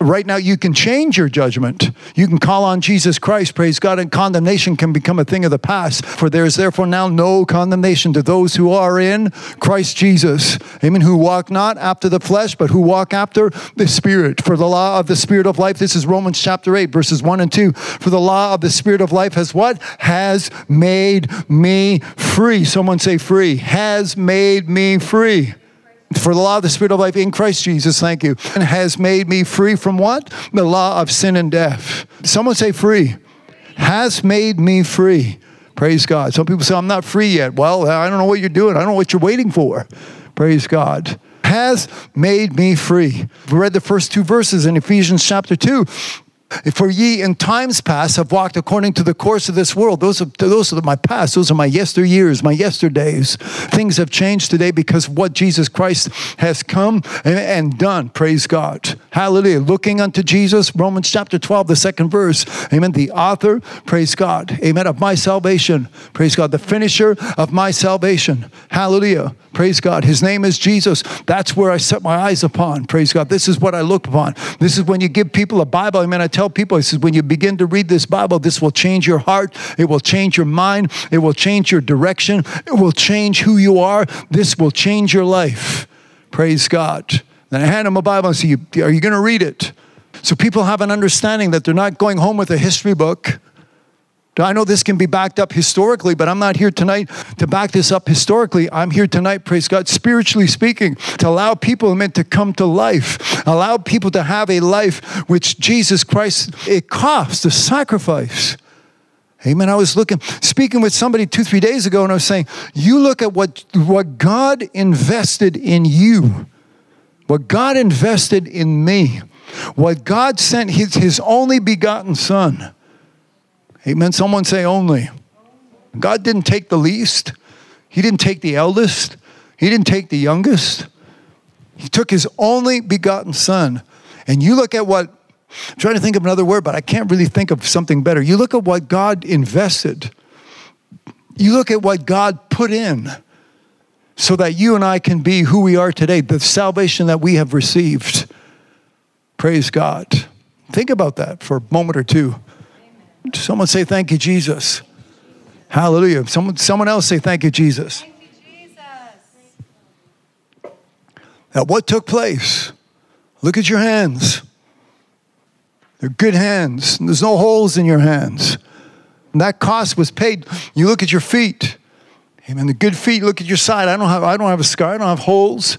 Right now, you can change your judgment. You can call on Jesus Christ, praise God, and condemnation can become a thing of the past. For there is therefore now no condemnation to those who are in Christ Jesus. Amen. Who walk not after the flesh, but who walk after the Spirit. For the law of the Spirit of life, this is Romans chapter 8, verses 1 and 2. For the law of the Spirit of life has what? Has made me free. Someone say free. Has made me free. For the law of the Spirit of life in Christ Jesus, thank you, and has made me free from what? The law of sin and death. Someone say free. Has made me free. Praise God. Some people say, I'm not free yet. Well, I don't know what you're doing. I don't know what you're waiting for. Praise God. Has made me free. We read the first two verses in Ephesians chapter 2. For ye in times past have walked according to the course of this world. Those are my past. Those are my yesteryears, my yesterdays. Things have changed today because of what Jesus Christ has come and done. Praise God. Hallelujah. Looking unto Jesus, Romans chapter 12, the second verse. Amen. The author, praise God. Amen. Of my salvation. Praise God. The finisher of my salvation. Hallelujah. Praise God. His name is Jesus. That's where I set my eyes upon. Praise God. This is what I look upon. This is when you give people a Bible. Amen. I tell people, I says, when you begin to read this Bible, this will change your heart. It will change your mind. It will change your direction. It will change who you are. This will change your life. Praise God. Then I hand them a Bible and say, are you going to read it? So people have an understanding that they're not going home with a history book. I know this can be backed up historically, but I'm not here tonight to back this up historically. I'm here tonight, praise God, spiritually speaking, to allow people to come to life, allow people to have a life which Jesus Christ, it costs a sacrifice. Amen. I was speaking with somebody 2-3 days ago, and I was saying, you look at what God invested in you, what God invested in me, what God sent his only begotten Son. Amen. Someone say only. God didn't take the least. He didn't take the eldest. He didn't take the youngest. He took his only begotten Son. And you look at what, I'm trying to think of another word, but I can't really think of something better. You look at what God invested. You look at what God put in so that you and I can be who we are today, the salvation that we have received. Praise God. Think about that for a moment or two. Someone say, thank you, Jesus. Hallelujah. Someone else say, thank you, Jesus. Thank you, Jesus. Now, what took place? Look at your hands. They're good hands. There's no holes in your hands. And that cost was paid. You look at your feet. Amen. The good feet. Look at your side. I don't have a scar. I don't have holes.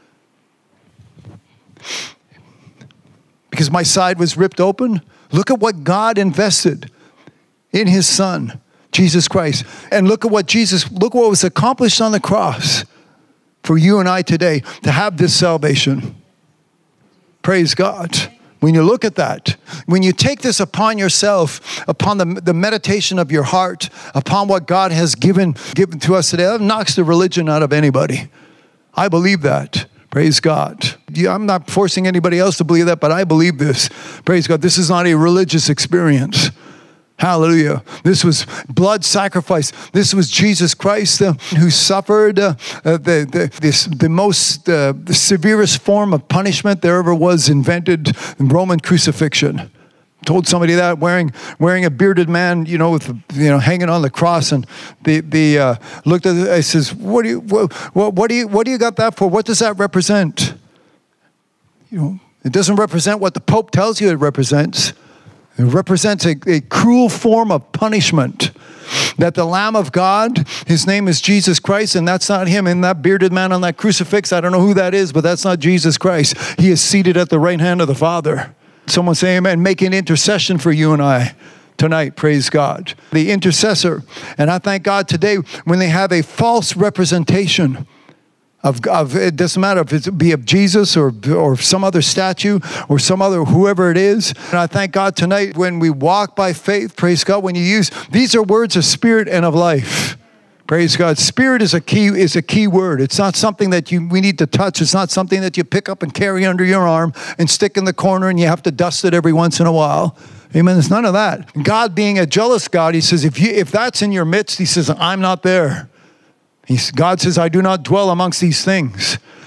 Because my side was ripped open. Look at what God invested in his Son, Jesus Christ. And look what was accomplished on the cross for you and I today to have this salvation. Praise God. When you look at that, when you take this upon yourself, upon the meditation of your heart, upon what God has given to us today, that knocks the religion out of anybody. I believe that. Praise God. I'm not forcing anybody else to believe that, but I believe this. Praise God. This is not a religious experience. Hallelujah. This was blood sacrifice. This was Jesus Christ who suffered the most severest form of punishment there ever was invented, Roman crucifixion. Told somebody that wearing a bearded man, with hanging on the cross, and the looked at it. I says, what do you got that for? What does that represent? It doesn't represent what the Pope tells you it represents. It represents a cruel form of punishment. That the Lamb of God, his name is Jesus Christ, and that's not him. And that bearded man on that crucifix, I don't know who that is, but that's not Jesus Christ. He is seated at the right hand of the Father. Someone say amen, making intercession for you and I tonight, praise God. The intercessor. And I thank God today when they have a false representation of it doesn't matter if it be of Jesus or some other statue or some other whoever it is. And I thank God tonight when we walk by faith, praise God, when you use, these are words of spirit and of life. Praise God. Spirit is a key word. It's not something that we need to touch. It's not something that you pick up and carry under your arm and stick in the corner and you have to dust it every once in a while. Amen. It's none of that. God being a jealous God, he says, if that's in your midst, he says, I'm not there. God says, I do not dwell amongst these things.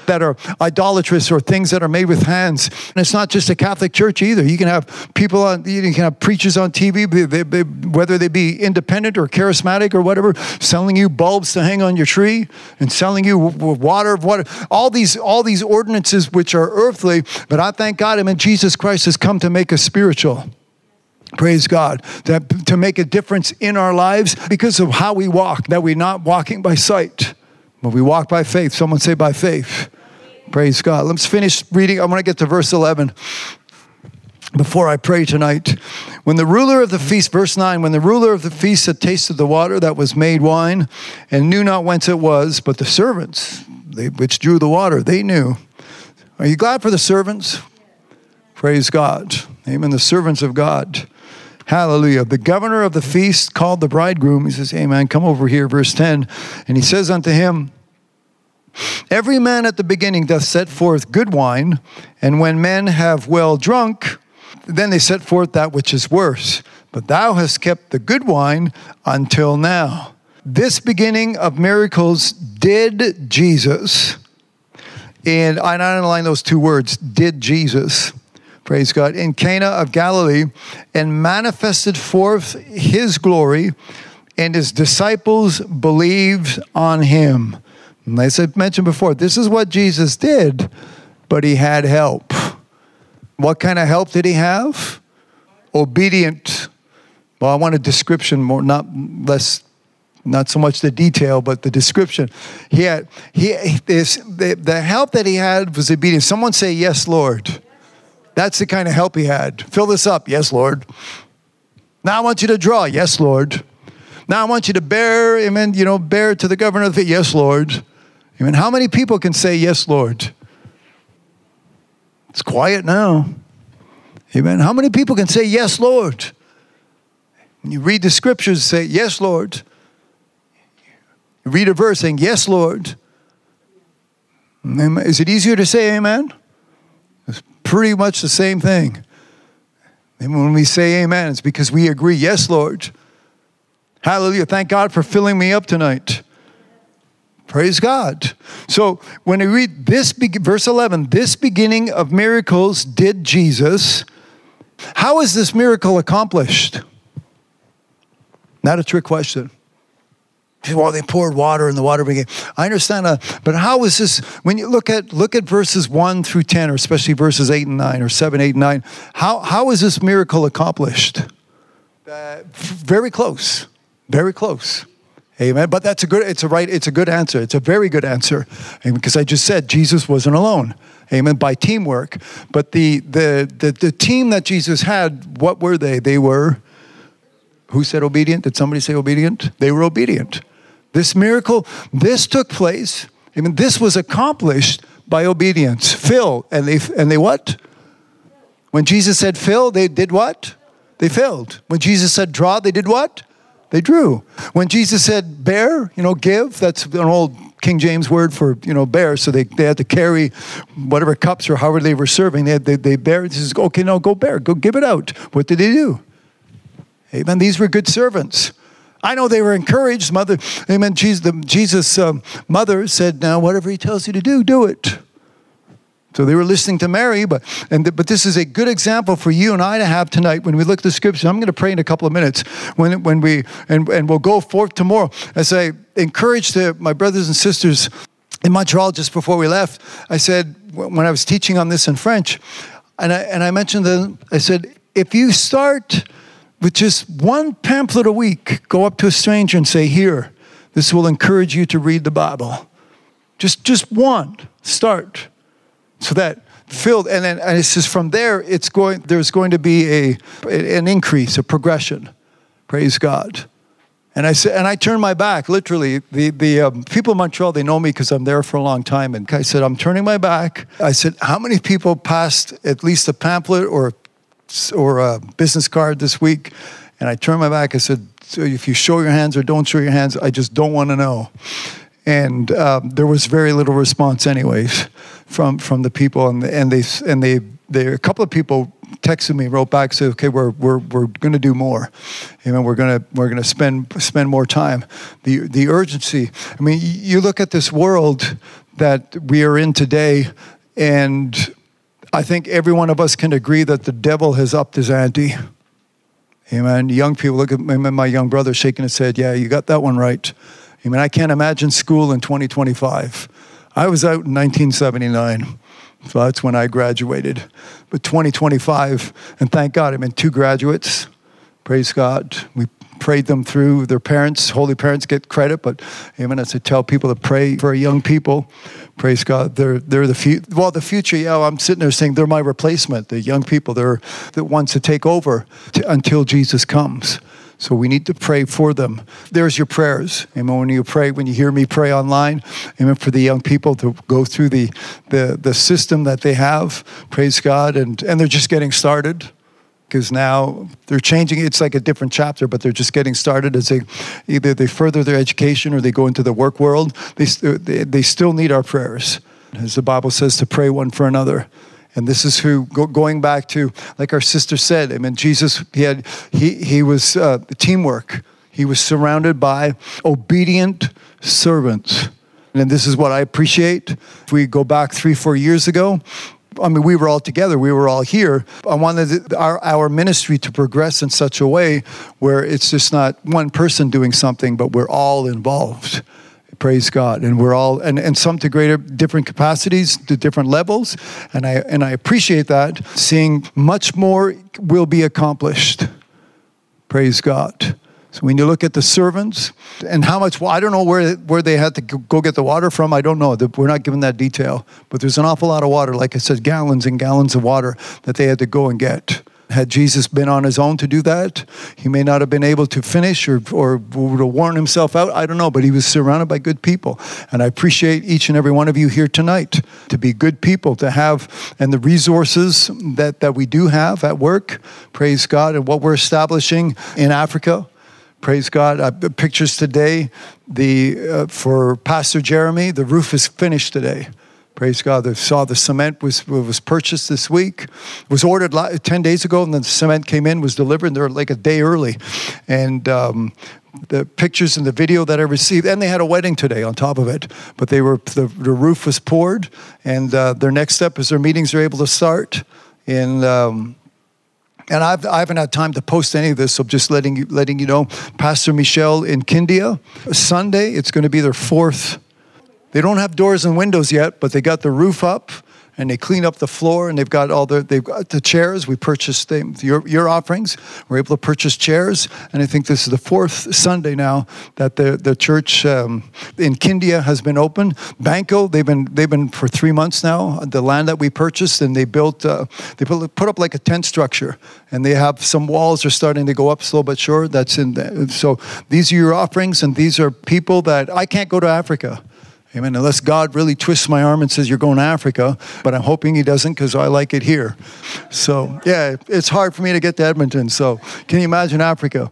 that are idolatrous or things that are made with hands. And it's not just a Catholic church either. You can have people you can have preachers on TV, whether they be independent or charismatic or whatever, selling you bulbs to hang on your tree and selling you water, all these ordinances which are earthly. But I thank God, Jesus Christ has come to make us spiritual. Praise God, to make a difference in our lives because of how we walk, that we're not walking by sight, but we walk by faith. Someone say by faith. Praise God. Let's finish reading. I want to get to verse 11 before I pray tonight. When the ruler of the feast, verse 9, when the ruler of the feast had tasted the water that was made wine and knew not whence it was, but the servants, which drew the water, they knew. Are you glad for the servants? Praise God. Amen. The servants of God. Hallelujah. The governor of the feast called the bridegroom. He says, amen, come over here, verse 10. And he says unto him, every man at the beginning doth set forth good wine, and when men have well drunk, then they set forth that which is worse. But thou hast kept the good wine until now. This beginning of miracles did Jesus. And I underline those two words, did Jesus. Praise God. In Cana of Galilee, and manifested forth his glory, and his disciples believed on him. And as I mentioned before, this is what Jesus did, but he had help. What kind of help did he have? Obedient. Well, I want a description more, not so much the detail, but the description. The help that he had was obedience. Someone say, yes, Lord. That's the kind of help he had. Fill this up. Yes, Lord. Now I want you to draw. Yes, Lord. Now I want you to bear, amen, bear to the governor of the feast. Yes, Lord. Amen. How many people can say, yes, Lord? It's quiet now. Amen. How many people can say, yes, Lord? When you read the scriptures, say, yes, Lord. You read a verse saying, yes, Lord. Amen. Is it easier to say amen? It's pretty much the same thing. And when we say amen, it's because we agree, yes, Lord. Hallelujah. Thank God for filling me up tonight. Praise God. So when we read this, verse 11, this beginning of miracles did Jesus. How is this miracle accomplished? Not a trick question. Well, they poured water and the water became. I understand that, but how is this? When you look at verses 1 through 10, or especially verses 8 and 9, or 7, 8, and 9, how is this miracle accomplished? Very close. Very close. Amen. But it's a good answer. It's a very good answer. Amen. Because I just said Jesus wasn't alone. Amen. By teamwork. But the team that Jesus had, what were they? They were, who said obedient? Did somebody say obedient? They were obedient. This miracle, this took place. Amen. This was accomplished by obedience. Fill. And they what? When Jesus said fill, they did what? They filled. When Jesus said draw, they did what? They drew. When Jesus said bear, give, that's an old King James word for, bear. So they had to carry whatever cups or however they were serving. They bear. He says, okay, no, go bear. Go give it out. What did they do? Amen. These were good servants. I know they were encouraged. Mother, amen. Jesus' mother said, now, whatever he tells you to do, do it. So they were listening to Mary, but this is a good example for you and I to have tonight when we look at the scripture. I'm going to pray in a couple of minutes when we'll go forth tomorrow. As I encouraged my brothers and sisters in Montreal just before we left, I said, when I was teaching on this in French, and I mentioned that, I said, if you start with just one pamphlet a week, go up to a stranger and say, here, this will encourage you to read the Bible. Just one, start. So that filled, and it says from there, there's going to be an increase, a progression. Praise God. And I turned my back, literally. The people in Montreal, they know me because I'm there for a long time. And I said, I'm turning my back. I said, how many people passed at least a pamphlet or a business card this week? And I turned my back. I said, so if you show your hands or don't show your hands, I just don't want to know. And there was very little response anyways from the people, and they a couple of people texted me, wrote back, said, okay, we're going to do more. Amen. We're going to spend more time. The urgency. I mean, you look at this world. that we are in today. And I think every one of us can agree that the devil has upped his ante. Amen. Young people, look at my young brother shaking his head. Yeah, you got that one right. Amen. I can't imagine school in 2025. I was out in 1979. So that's when I graduated. But 2025, and thank God, 2 graduates. Praise God. We prayed them through. Their parents, holy parents, get credit, but amen, as I tell people to pray for young people, praise God, they're the future. Well, the future, yeah, I'm sitting there saying they're my replacement. The young people, they're the ones to take over until Jesus comes. So we need to pray for them. There's your prayers. Amen. When you pray, when you hear me pray online, amen, for the young people to go through the system that they have, praise God, and they're just getting started. Because now they're changing. It's like a different chapter, but they're just getting started as either they further their education or they go into the work world. They still need our prayers. As the Bible says, to pray one for another. And this is who, going back to, like our sister said, Jesus, he was teamwork. He was surrounded by obedient servants. And this is what I appreciate. If we go back 3-4 years ago, we were all together. We were all here. I wanted our ministry to progress in such a way where it's just not one person doing something, but we're all involved. Praise God. And we're all, and some to different capacities, to different levels. And I appreciate that. Seeing much more will be accomplished. Praise God. So when you look at the servants and how much, I don't know where they had to go get the water from. I don't know. We're not given that detail. But there's an awful lot of water. Like I said, gallons and gallons of water that they had to go and get. Had Jesus been on his own to do that, he may not have been able to finish or to warn himself out. I don't know, but he was surrounded by good people. And I appreciate each and every one of you here tonight to be good people, to have, and the resources that we do have at work, praise God, and what we're establishing in Africa. Praise God. Pictures today, for Pastor Jeremy, the roof is finished today. Praise God. I saw the cement was purchased this week. It was ordered 10 days ago, and then the cement came in, was delivered, and they're like a day early. And the pictures and the video that I received, and they had a wedding today on top of it. But the roof was poured, and their next step is their meetings are able to start. And I haven't had time to post any of this, so I'm just letting you know. Pastor Michelle in Kindia, Sunday, it's going to be their 4th. They don't have doors and windows yet, but they got the roof up, and they clean up the floor, and they've got the chairs. We purchased your offerings. We're able to purchase chairs, and I think this is the 4th Sunday now that the church in Kindia has been open. Banco, they've been for 3 months now. The land that we purchased, and they built, put up like a tent structure, and they have some walls are starting to go up slow but sure. That's in there. So these are your offerings, and these are people that I can't go to Africa. Amen. Unless God really twists my arm and says, you're going to Africa. But I'm hoping he doesn't, because I like it here. So, yeah, it's hard for me to get to Edmonton. So, can you imagine Africa?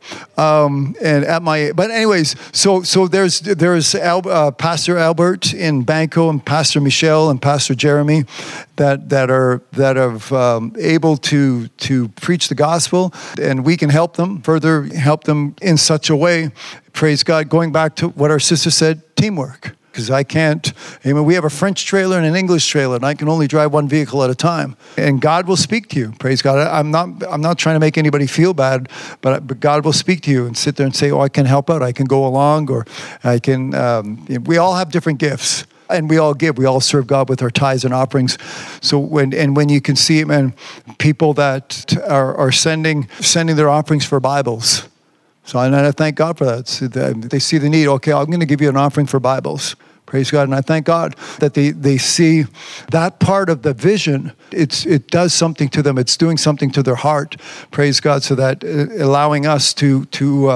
But anyways, so there's Pastor Albert in Banco, and Pastor Michelle and Pastor Jeremy that are able to preach the gospel. And we can help them, further help them in such a way. Praise God. Going back to what our sister said, teamwork. Because I can't, we have a French trailer and an English trailer, and I can only drive one vehicle at a time. And God will speak to you. Praise God. I'm not trying to make anybody feel bad, but God will speak to you and sit there and say, oh, I can help out. I can go along, or I can, we all have different gifts. And we all give. We all serve God with our tithes and offerings. So when you can see, people that are sending their offerings for Bibles. So I thank God for that. So they see the need. Okay, I'm going to give you an offering for Bibles. Praise God. And I thank God that they see that part of the vision. It does something to them. It's doing something to their heart. Praise God. So that allowing us to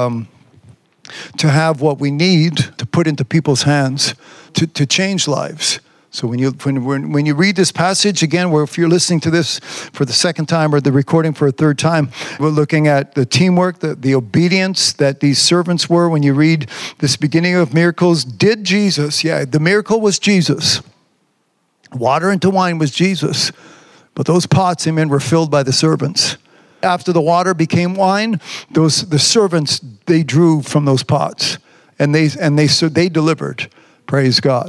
have what we need to put into people's hands to change lives. So when you read this passage again, if you're listening to this for the second time or the recording for a third time, we're looking at the teamwork, the obedience that these servants were. When you read this beginning of miracles, did Jesus? Yeah, the miracle was Jesus. Water into wine was Jesus, but those pots, were filled by the servants. After the water became wine, the servants, they drew from those pots, and they delivered. Praise God.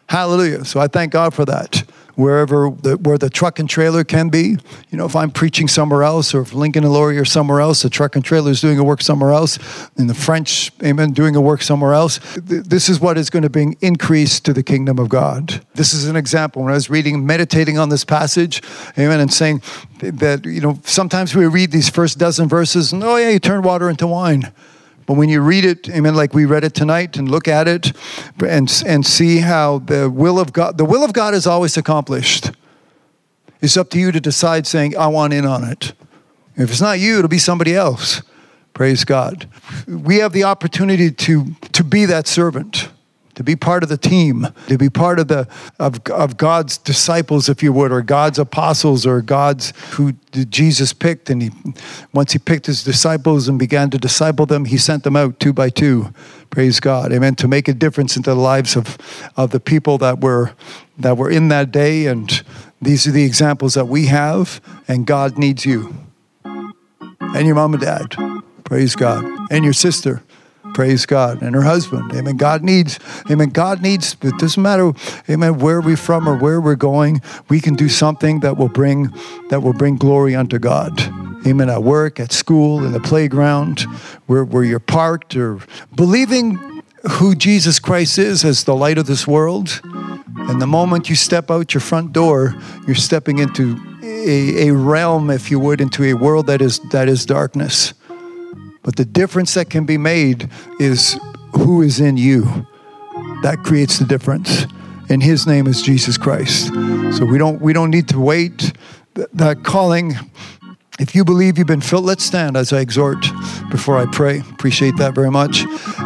Hallelujah. So I thank God for that. Where the truck and trailer can be, if I'm preaching somewhere else, or if Lincoln and Laurie are somewhere else, the truck and trailer is doing a work somewhere else, and the French, amen, doing a work somewhere else. This is what is going to bring increase to the kingdom of God. This is an example. When I was meditating on this passage, amen, and saying that, sometimes we read these first dozen verses, and oh yeah, you turn water into wine. But when you read it, amen, like we read it tonight, and look at it and see how the will of God is always accomplished. It's up to you to decide saying, I want in on it. If it's not you, it'll be somebody else. Praise God. We have the opportunity to be that servant, to be part of the team, to be part of God's disciples, if you would, or God's apostles, or God's who Jesus picked. And once he picked his disciples and began to disciple them, he sent them out 2 by 2. Praise God. Amen. To make a difference into the lives of the people that were in that day. And these are the examples that we have. And God needs you. And your mom and dad. Praise God. And your sister. Praise God. And her husband. Amen. God needs, it doesn't matter, amen, where we're from or where we're going, we can do something that will bring glory unto God. Amen. At work, at school, in the playground, where you're parked, or believing who Jesus Christ is as the light of this world. And the moment you step out your front door, you're stepping into a realm, if you would, into a world that is darkness. But the difference that can be made is who is in you. That creates the difference. And his name is Jesus Christ. So we don't need to wait. That calling, if you believe you've been filled, let's stand as I exhort before I pray. Appreciate that very much.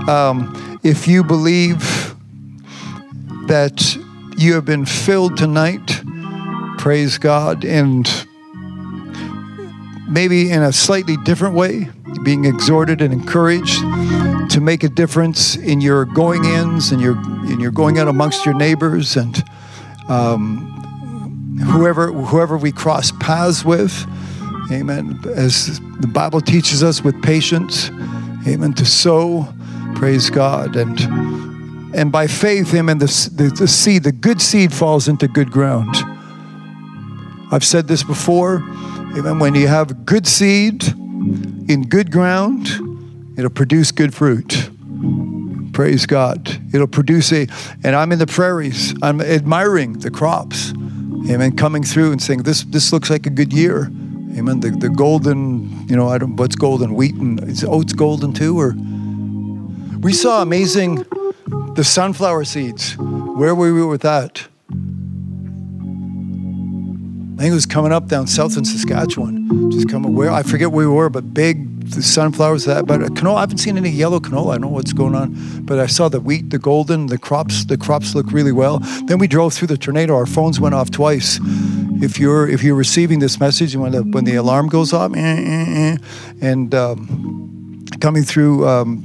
If you believe that you have been filled tonight, praise God, and maybe in a slightly different way, being exhorted and encouraged to make a difference in your going-ins and your going out amongst your neighbors and whoever we cross paths with, amen, as the Bible teaches us, with patience, amen, to sow, praise God, and by faith, amen, the good seed falls into good ground. I've said this before, amen, when you have good seed in good ground, it'll produce good fruit. Praise God. It'll produce and I'm in the prairies. I'm admiring the crops. Amen. Coming through and saying, this looks like a good year. Amen. The golden, what's golden? Wheat and is oats golden too? Or we saw the sunflower seeds. Where were we with that? I think it was coming up down south in Saskatchewan. Just coming where I forget where we were, but big sunflowers. But canola, I haven't seen any yellow canola. I don't know what's going on, but I saw the wheat, the golden, the crops. The crops look really well. Then we drove through the tornado. Our phones went off twice. If you're receiving this message, when the alarm goes off, and coming through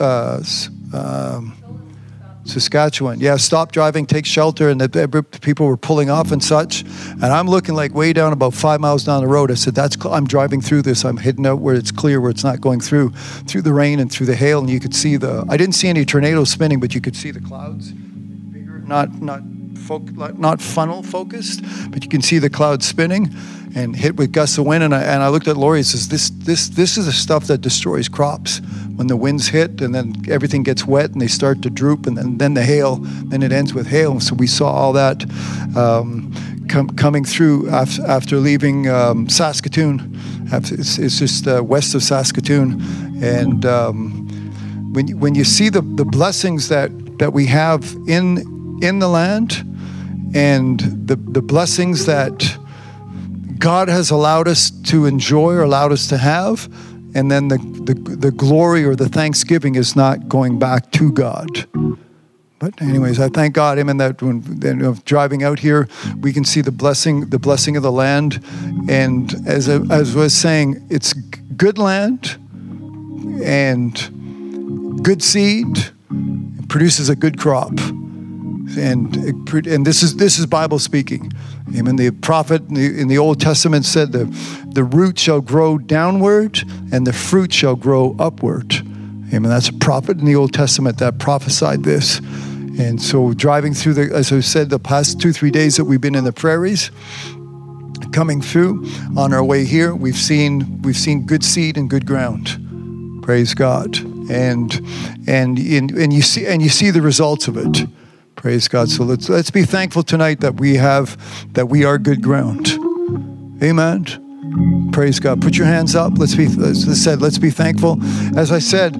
Saskatchewan. Yeah, stop driving, take shelter, and the people were pulling off and such. And I'm looking like way down about 5 miles down the road. I said, I'm driving through this. I'm heading out where it's clear, where it's not going through the rain and through the hail. And you could see I didn't see any tornadoes spinning, but you could see the clouds bigger, not funnel focused, but you can see the clouds spinning and hit with gusts of wind. And I looked at Laurie and says, this is the stuff that destroys crops. When the winds hit and then everything gets wet and they start to droop, and then the hail, then it ends with hail. So we saw all that coming through after leaving Saskatoon. It's just west of Saskatoon. And when you see the blessings that we have in the land, and the blessings that God has allowed us to enjoy or allowed us to have, and then the glory or the thanksgiving is not going back to God. But anyways, I thank God, amen, that when driving out here, we can see the blessing of the land. And as I was saying, it's good land and good seed. It produces a good crop. And this is Bible speaking. Amen. The prophet in the Old Testament said the root shall grow downward and the fruit shall grow upward. Amen. That's a prophet in the Old Testament that prophesied this. And so driving through as I said, the past 2-3 days that we've been in the prairies, coming through on our way here, we've seen good seed and good ground. Praise God. And you see the results of it. Praise God. So let's be thankful tonight that we are good ground. Amen. Praise God. Put your hands up. Let's be thankful. As I said,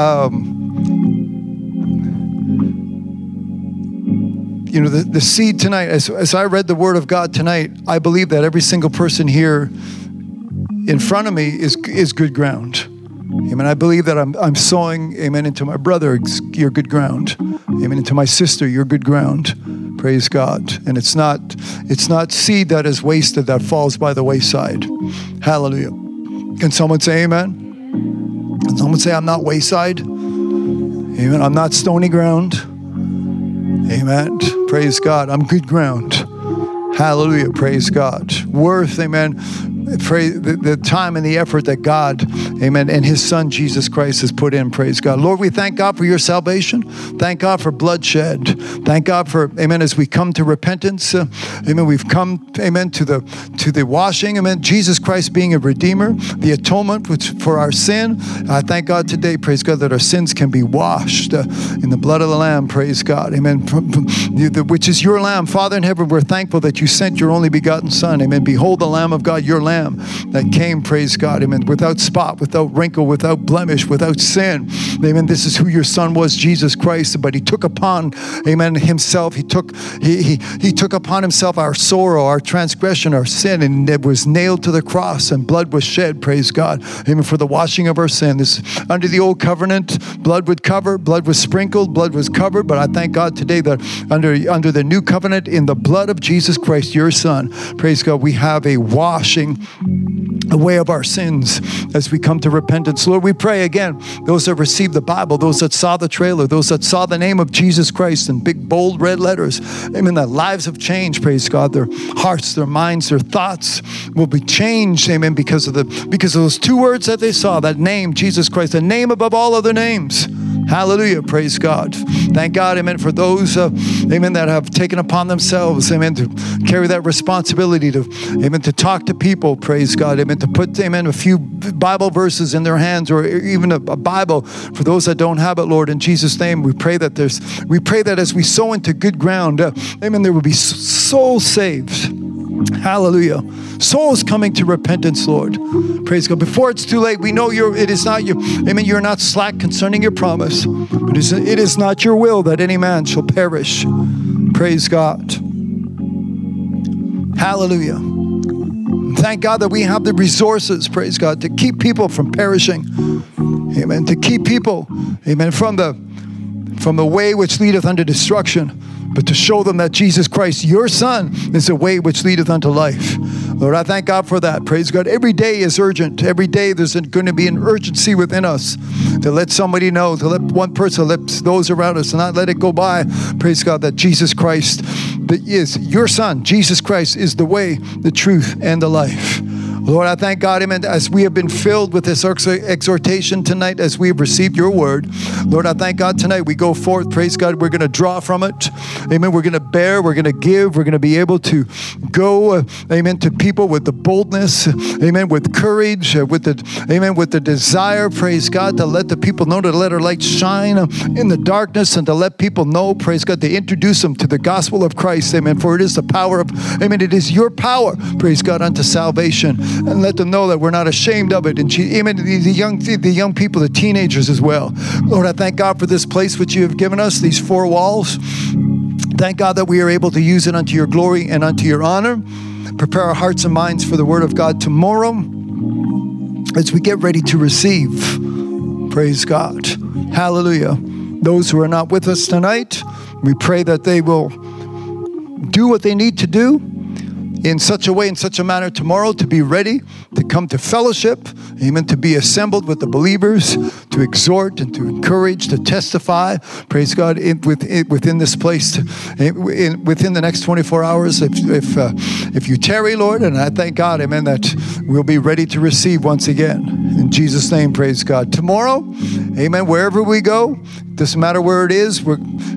the seed tonight, as I read the Word of God tonight, I believe that every single person here in front of me is good ground. Amen. I believe that I'm sowing, amen, into my brother, you're good ground. Amen. Into my sister, you're good ground. Praise God. And it's not seed that is wasted, that falls by the wayside. Hallelujah. Can someone say amen? Can someone say I'm not wayside? Amen. I'm not stony ground. Amen. Praise God. I'm good ground. Hallelujah. Praise God. Worth, amen, pray the time and the effort that God, amen, and his son Jesus Christ has put in. Praise God. Lord, we thank God for your salvation. Thank God for bloodshed. Thank God for, amen, as we come to repentance, amen, we've come, amen, to the washing, amen, Jesus Christ being a redeemer, the atonement which for our sin. I thank God today, praise God, that our sins can be washed in the blood of the Lamb. Praise God. Amen. Which is your Lamb. Father in heaven, we're thankful that you sent your only begotten Son. Amen. Behold the Lamb of God, your Lamb that came, praise God, amen, without spot, without wrinkle, without blemish, without sin. Amen. This is who your Son was, Jesus Christ. But he took upon, amen, himself. He took upon himself our sorrow, our transgression, our sin, and it was nailed to the cross, and blood was shed, praise God, amen, for the washing of our sin. This under the old covenant, blood would cover, blood was sprinkled, blood was covered. But I thank God today that under the new covenant, in the blood of Jesus Christ, your Son, praise God, we have a washing away of our sins as we come to repentance. Lord, we pray again, those that received the Bible, those that saw the trailer, those that saw the name of Jesus Christ in big, bold, red letters, amen, that lives have changed, praise God. Their hearts, their minds, their thoughts will be changed, amen, because of those two words that they saw, that name, Jesus Christ, the name above all other names. Hallelujah. Praise God. Thank God, amen, for those, amen, that have taken upon themselves, amen, to carry that responsibility to, amen, to talk to people, praise God, amen, to put, amen, a few Bible verses in their hands, or even a Bible for those that don't have it, Lord. In Jesus' name, we pray that as we sow into good ground, amen, there will be souls saved. Hallelujah. Souls coming to repentance, Lord. Praise God. Before it's too late, we know you're not slack concerning your promise, but it is not your will that any man shall perish. Praise God. Hallelujah. Thank God that we have the resources, praise God, to keep people from perishing. Amen. To keep people, amen, from the way which leadeth unto destruction, but to show them that Jesus Christ, your Son, is the way which leadeth unto life. Lord, I thank God for that. Praise God. Every day is urgent. Every day there's going to be an urgency within us to let somebody know, to let one person, let those around us, to not let it go by. Praise God, that Jesus Christ is your Son. Jesus Christ is the way, the truth, and the life. Lord, I thank God, amen, as we have been filled with this exhortation tonight, as we have received your word. Lord, I thank God tonight we go forth, praise God, we're going to draw from it. Amen. We're going to bear, we're going to give, we're going to be able to go, amen, to people with the boldness, amen, with courage, with the desire, praise God, to let the people know, to let our light shine in the darkness, and to let people know, praise God, to introduce them to the gospel of Christ, amen, for it is the power of, amen, it is your power, praise God, unto salvation. And let them know that we're not ashamed of it. And amen, the young people, the teenagers as well. Lord, I thank God for this place which you have given us, these four walls. Thank God that we are able to use it unto your glory and unto your honor. Prepare our hearts and minds for the word of God tomorrow as we get ready to receive. Praise God. Hallelujah. Those who are not with us tonight, we pray that they will do what they need to do in such a way, in such a manner tomorrow, to be ready to come to fellowship, amen, to be assembled with the believers, to exhort and to encourage, to testify, praise God, within this place, within the next 24 hours, if you tarry, Lord. And I thank God, amen, that we'll be ready to receive once again. In Jesus' name, praise God. Tomorrow, amen, wherever we go, doesn't matter where it is,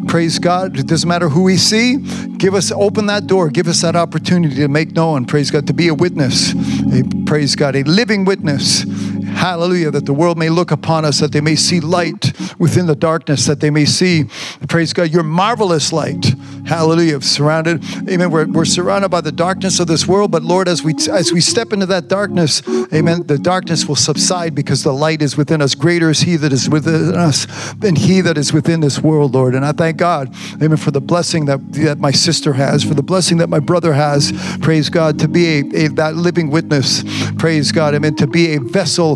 praise God. It doesn't matter who we see. Open that door. Give us that opportunity to make known, praise God, to be a witness, praise God, a living witness. Hallelujah, that the world may look upon us, that they may see light within the darkness, that they may see, praise God, your marvelous light. Hallelujah, surrounded, amen. We're surrounded by the darkness of this world, but Lord, as we step into that darkness, amen, the darkness will subside because the light is within us. Greater is he that is within us than he that is within this world, Lord. And I thank God, amen, for the blessing that my sister has, for the blessing that my brother has, praise God, to be that living witness, praise God, amen, to be a vessel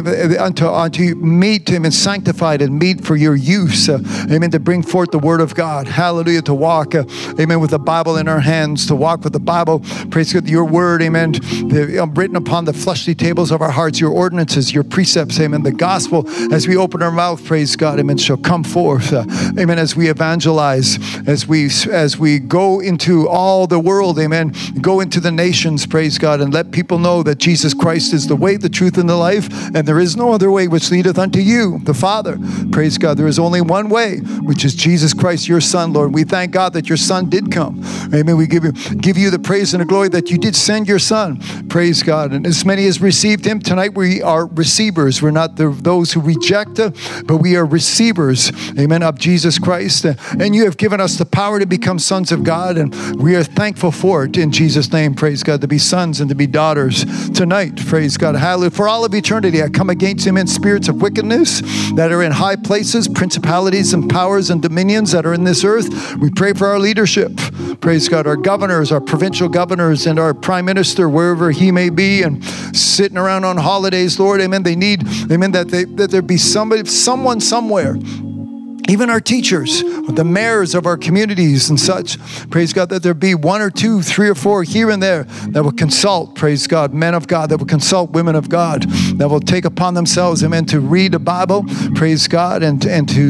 unto meet him and sanctified and meet for your use, amen, to bring forth the word of God, hallelujah, to walk, amen, with the Bible in our hands, to walk with the Bible, praise God, your word, amen, written upon the fleshly tables of our hearts, your ordinances, your precepts, amen, the gospel, as we open our mouth, praise God, amen, shall come forth, amen, as we evangelize, as we go into all the world, amen, go into the nations, praise God, and let people know that Jesus Christ is the way, the truth, and the life, and there is no other way which leadeth unto you, the Father. Praise God. There is only one way, which is Jesus Christ, your Son, Lord. We thank God that your Son did come. Amen. We give you the praise and the glory that you did send your Son. Praise God. And as many as received him, tonight we are receivers. We're not those who reject, but we are receivers, amen, of Jesus Christ. And you have given us the power to become sons of God, and we are thankful for it in Jesus' name. Praise God. To be sons and to be daughters tonight. Praise God. Hallelujah. For all of eternity, I come against him in spirits of wickedness that are in high places, principalities and powers and dominions that are in this earth. We pray for our leadership. Praise God. Our governors, our provincial governors, and our prime minister, wherever he may be, and sitting around on holidays, Lord, amen. They need, amen, that there be someone somewhere. Even our teachers, the mayors of our communities and such, praise God, that there be 1 or 2, 3 or 4 here and there that will consult, praise God, men of God, that will consult women of God, that will take upon themselves, amen, to read the Bible, praise God, and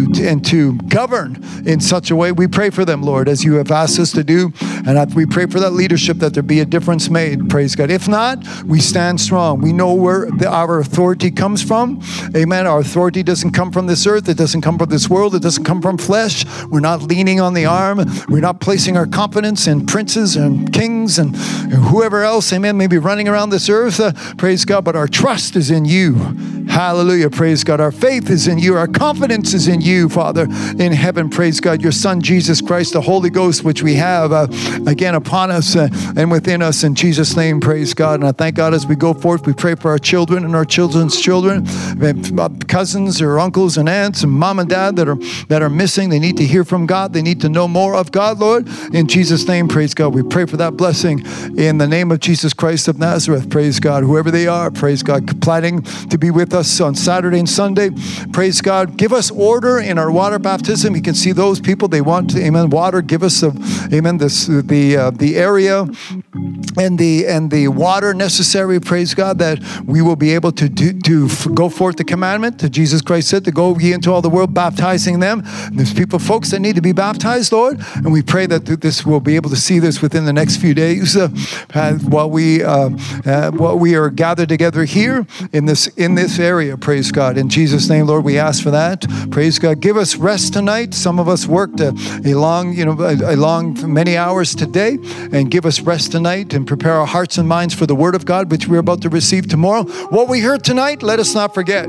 to govern in such a way. We pray for them, Lord, as you have asked us to do, and we pray for that leadership, that there be a difference made, praise God. If not, we stand strong. We know where our authority comes from, amen. Our authority doesn't come from this earth. It doesn't come from this world. It doesn't come from flesh. We're not leaning on the arm. We're not placing our confidence in princes and kings and whoever else, amen, may be running around this earth, praise God, but our trust is in you. Hallelujah, praise God. Our faith is in you. Our confidence is in you, Father, in heaven, praise God. Your Son, Jesus Christ, the Holy Ghost, which we have, again, upon us and within us, in Jesus' name, praise God. And I thank God as we go forth, we pray for our children and our children's children, cousins or uncles and aunts and mom and dad that are missing. They need to hear from God. They need to know more of God, Lord. In Jesus' name, praise God. We pray for that blessing in the name of Jesus Christ of Nazareth, praise God. Whoever they are, praise God, planning to be with us on Saturday and Sunday, praise God. Give us order in our water baptism. You can see those people, they want, amen, water. Give us, amen, the area and the water necessary, praise God, that we will be able to go forth the commandment that Jesus Christ said, to go ye into all the world, baptizing them. There's folks that need to be baptized, Lord, and we pray that this will be able to see this within the next few days while we are gathered together here in this area, praise God. In Jesus' name, Lord, we ask for that. Praise God. Give us rest tonight. Some of us worked a long many hours today, and give us rest tonight and prepare our hearts and minds for the word of God, which we're about to receive tomorrow. What we heard tonight, let us not forget.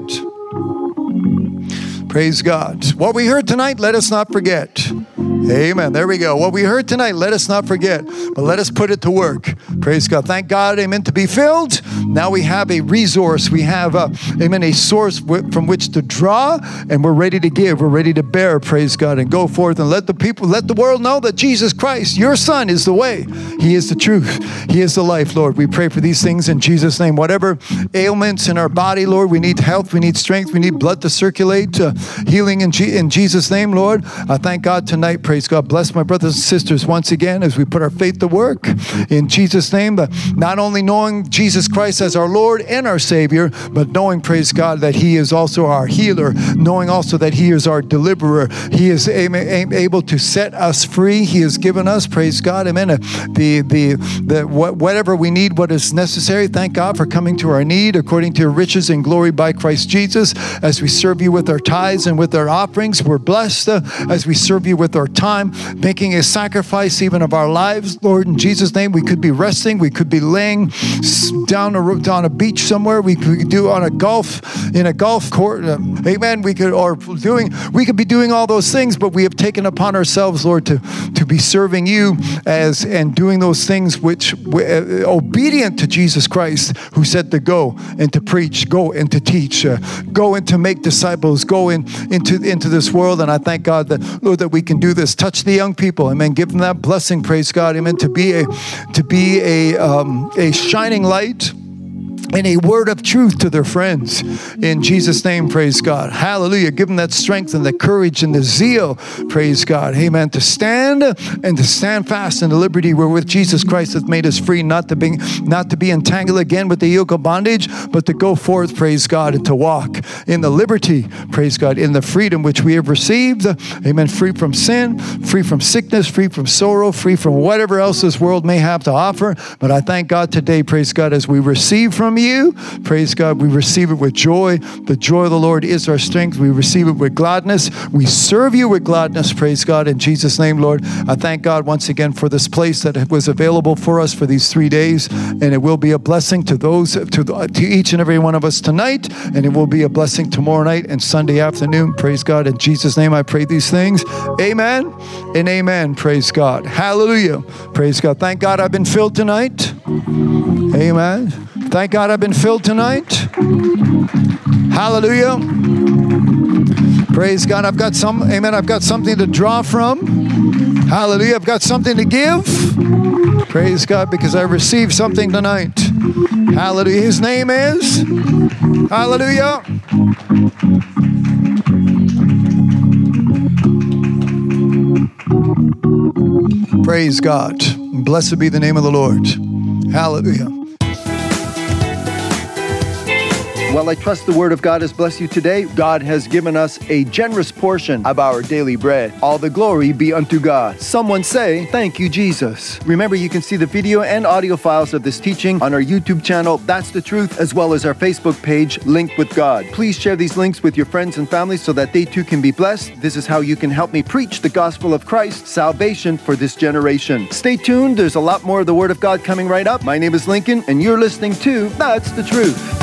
Praise God. What we heard tonight, let us not forget. Amen. There we go. What we heard tonight, let us not forget, but let us put it to work. Praise God. Thank God, amen, to be filled. Now we have a resource. We have, amen, a source from which to draw, and we're ready to give. We're ready to bear, praise God, and go forth and let the world know that Jesus Christ, your Son, is the way. He is the truth. He is the life, Lord. We pray for these things in Jesus' name. Whatever ailments in our body, Lord, we need health, we need strength, we need blood to circulate, healing in Jesus' name, Lord. I thank God tonight. Praise God. Bless my brothers and sisters once again as we put our faith to work in Jesus' name. But not only knowing Jesus Christ as our Lord and our Savior, but knowing, praise God, that He is also our healer, knowing also that He is our deliverer. He is able to set us free. He has given us, praise God, amen, whatever we need, what is necessary. Thank God for coming to our need according to your riches and glory by Christ Jesus. As we serve you with our tithes and with our offerings, we're blessed. As we serve you with our time, making a sacrifice even of our lives, Lord, in Jesus' name. We could be resting. We could be laying down a beach somewhere. We could do in a golf court. Amen. We could be doing all those things, but we have taken upon ourselves, Lord, to be serving you and doing those things which obedient to Jesus Christ, who said to go and to preach, go and to teach, go and to make disciples, go into this world. And I thank God that, Lord, that we can do this. Touch the young people, amen. Give them that blessing, praise God, amen. To be a shining light and a word of truth to their friends. In Jesus' name, praise God. Hallelujah. Give them that strength and the courage and the zeal, praise God. Amen. To stand fast in the liberty wherewith Jesus Christ hath made us free, not to be entangled again with the yoke of bondage, but to go forth, praise God, and to walk in the liberty, praise God, in the freedom which we have received. Amen. Free from sin, free from sickness, free from sorrow, free from whatever else this world may have to offer. But I thank God today, praise God, as we receive from you, praise God, we receive it with joy. The joy of the Lord is our strength. We receive it with gladness. We serve you with gladness, praise God, in Jesus' name, Lord. I thank God once again for this place that was available for us for these 3 days, and it will be a blessing to each and every one of us tonight, and it will be a blessing tomorrow night and Sunday afternoon, praise God. In Jesus' name I pray these things. Amen and amen, praise God. Hallelujah, praise God. Thank God I've been filled tonight. Amen. Thank God I've been filled tonight. Hallelujah. Praise God. I've got something to draw from. Hallelujah. I've got something to give. Praise God, because I received something tonight. Hallelujah. His name is. Hallelujah. Praise God. Blessed be the name of the Lord. Hallelujah. Well, I trust the Word of God has blessed you today. God has given us a generous portion of our daily bread. All the glory be unto God. Someone say, thank you, Jesus. Remember, you can see the video and audio files of this teaching on our YouTube channel, That's the Truth, as well as our Facebook page, Linked with God. Please share these links with your friends and family so that they too can be blessed. This is how you can help me preach the gospel of Christ, salvation for this generation. Stay tuned. There's a lot more of the Word of God coming right up. My name is Lincoln, and you're listening to That's the Truth.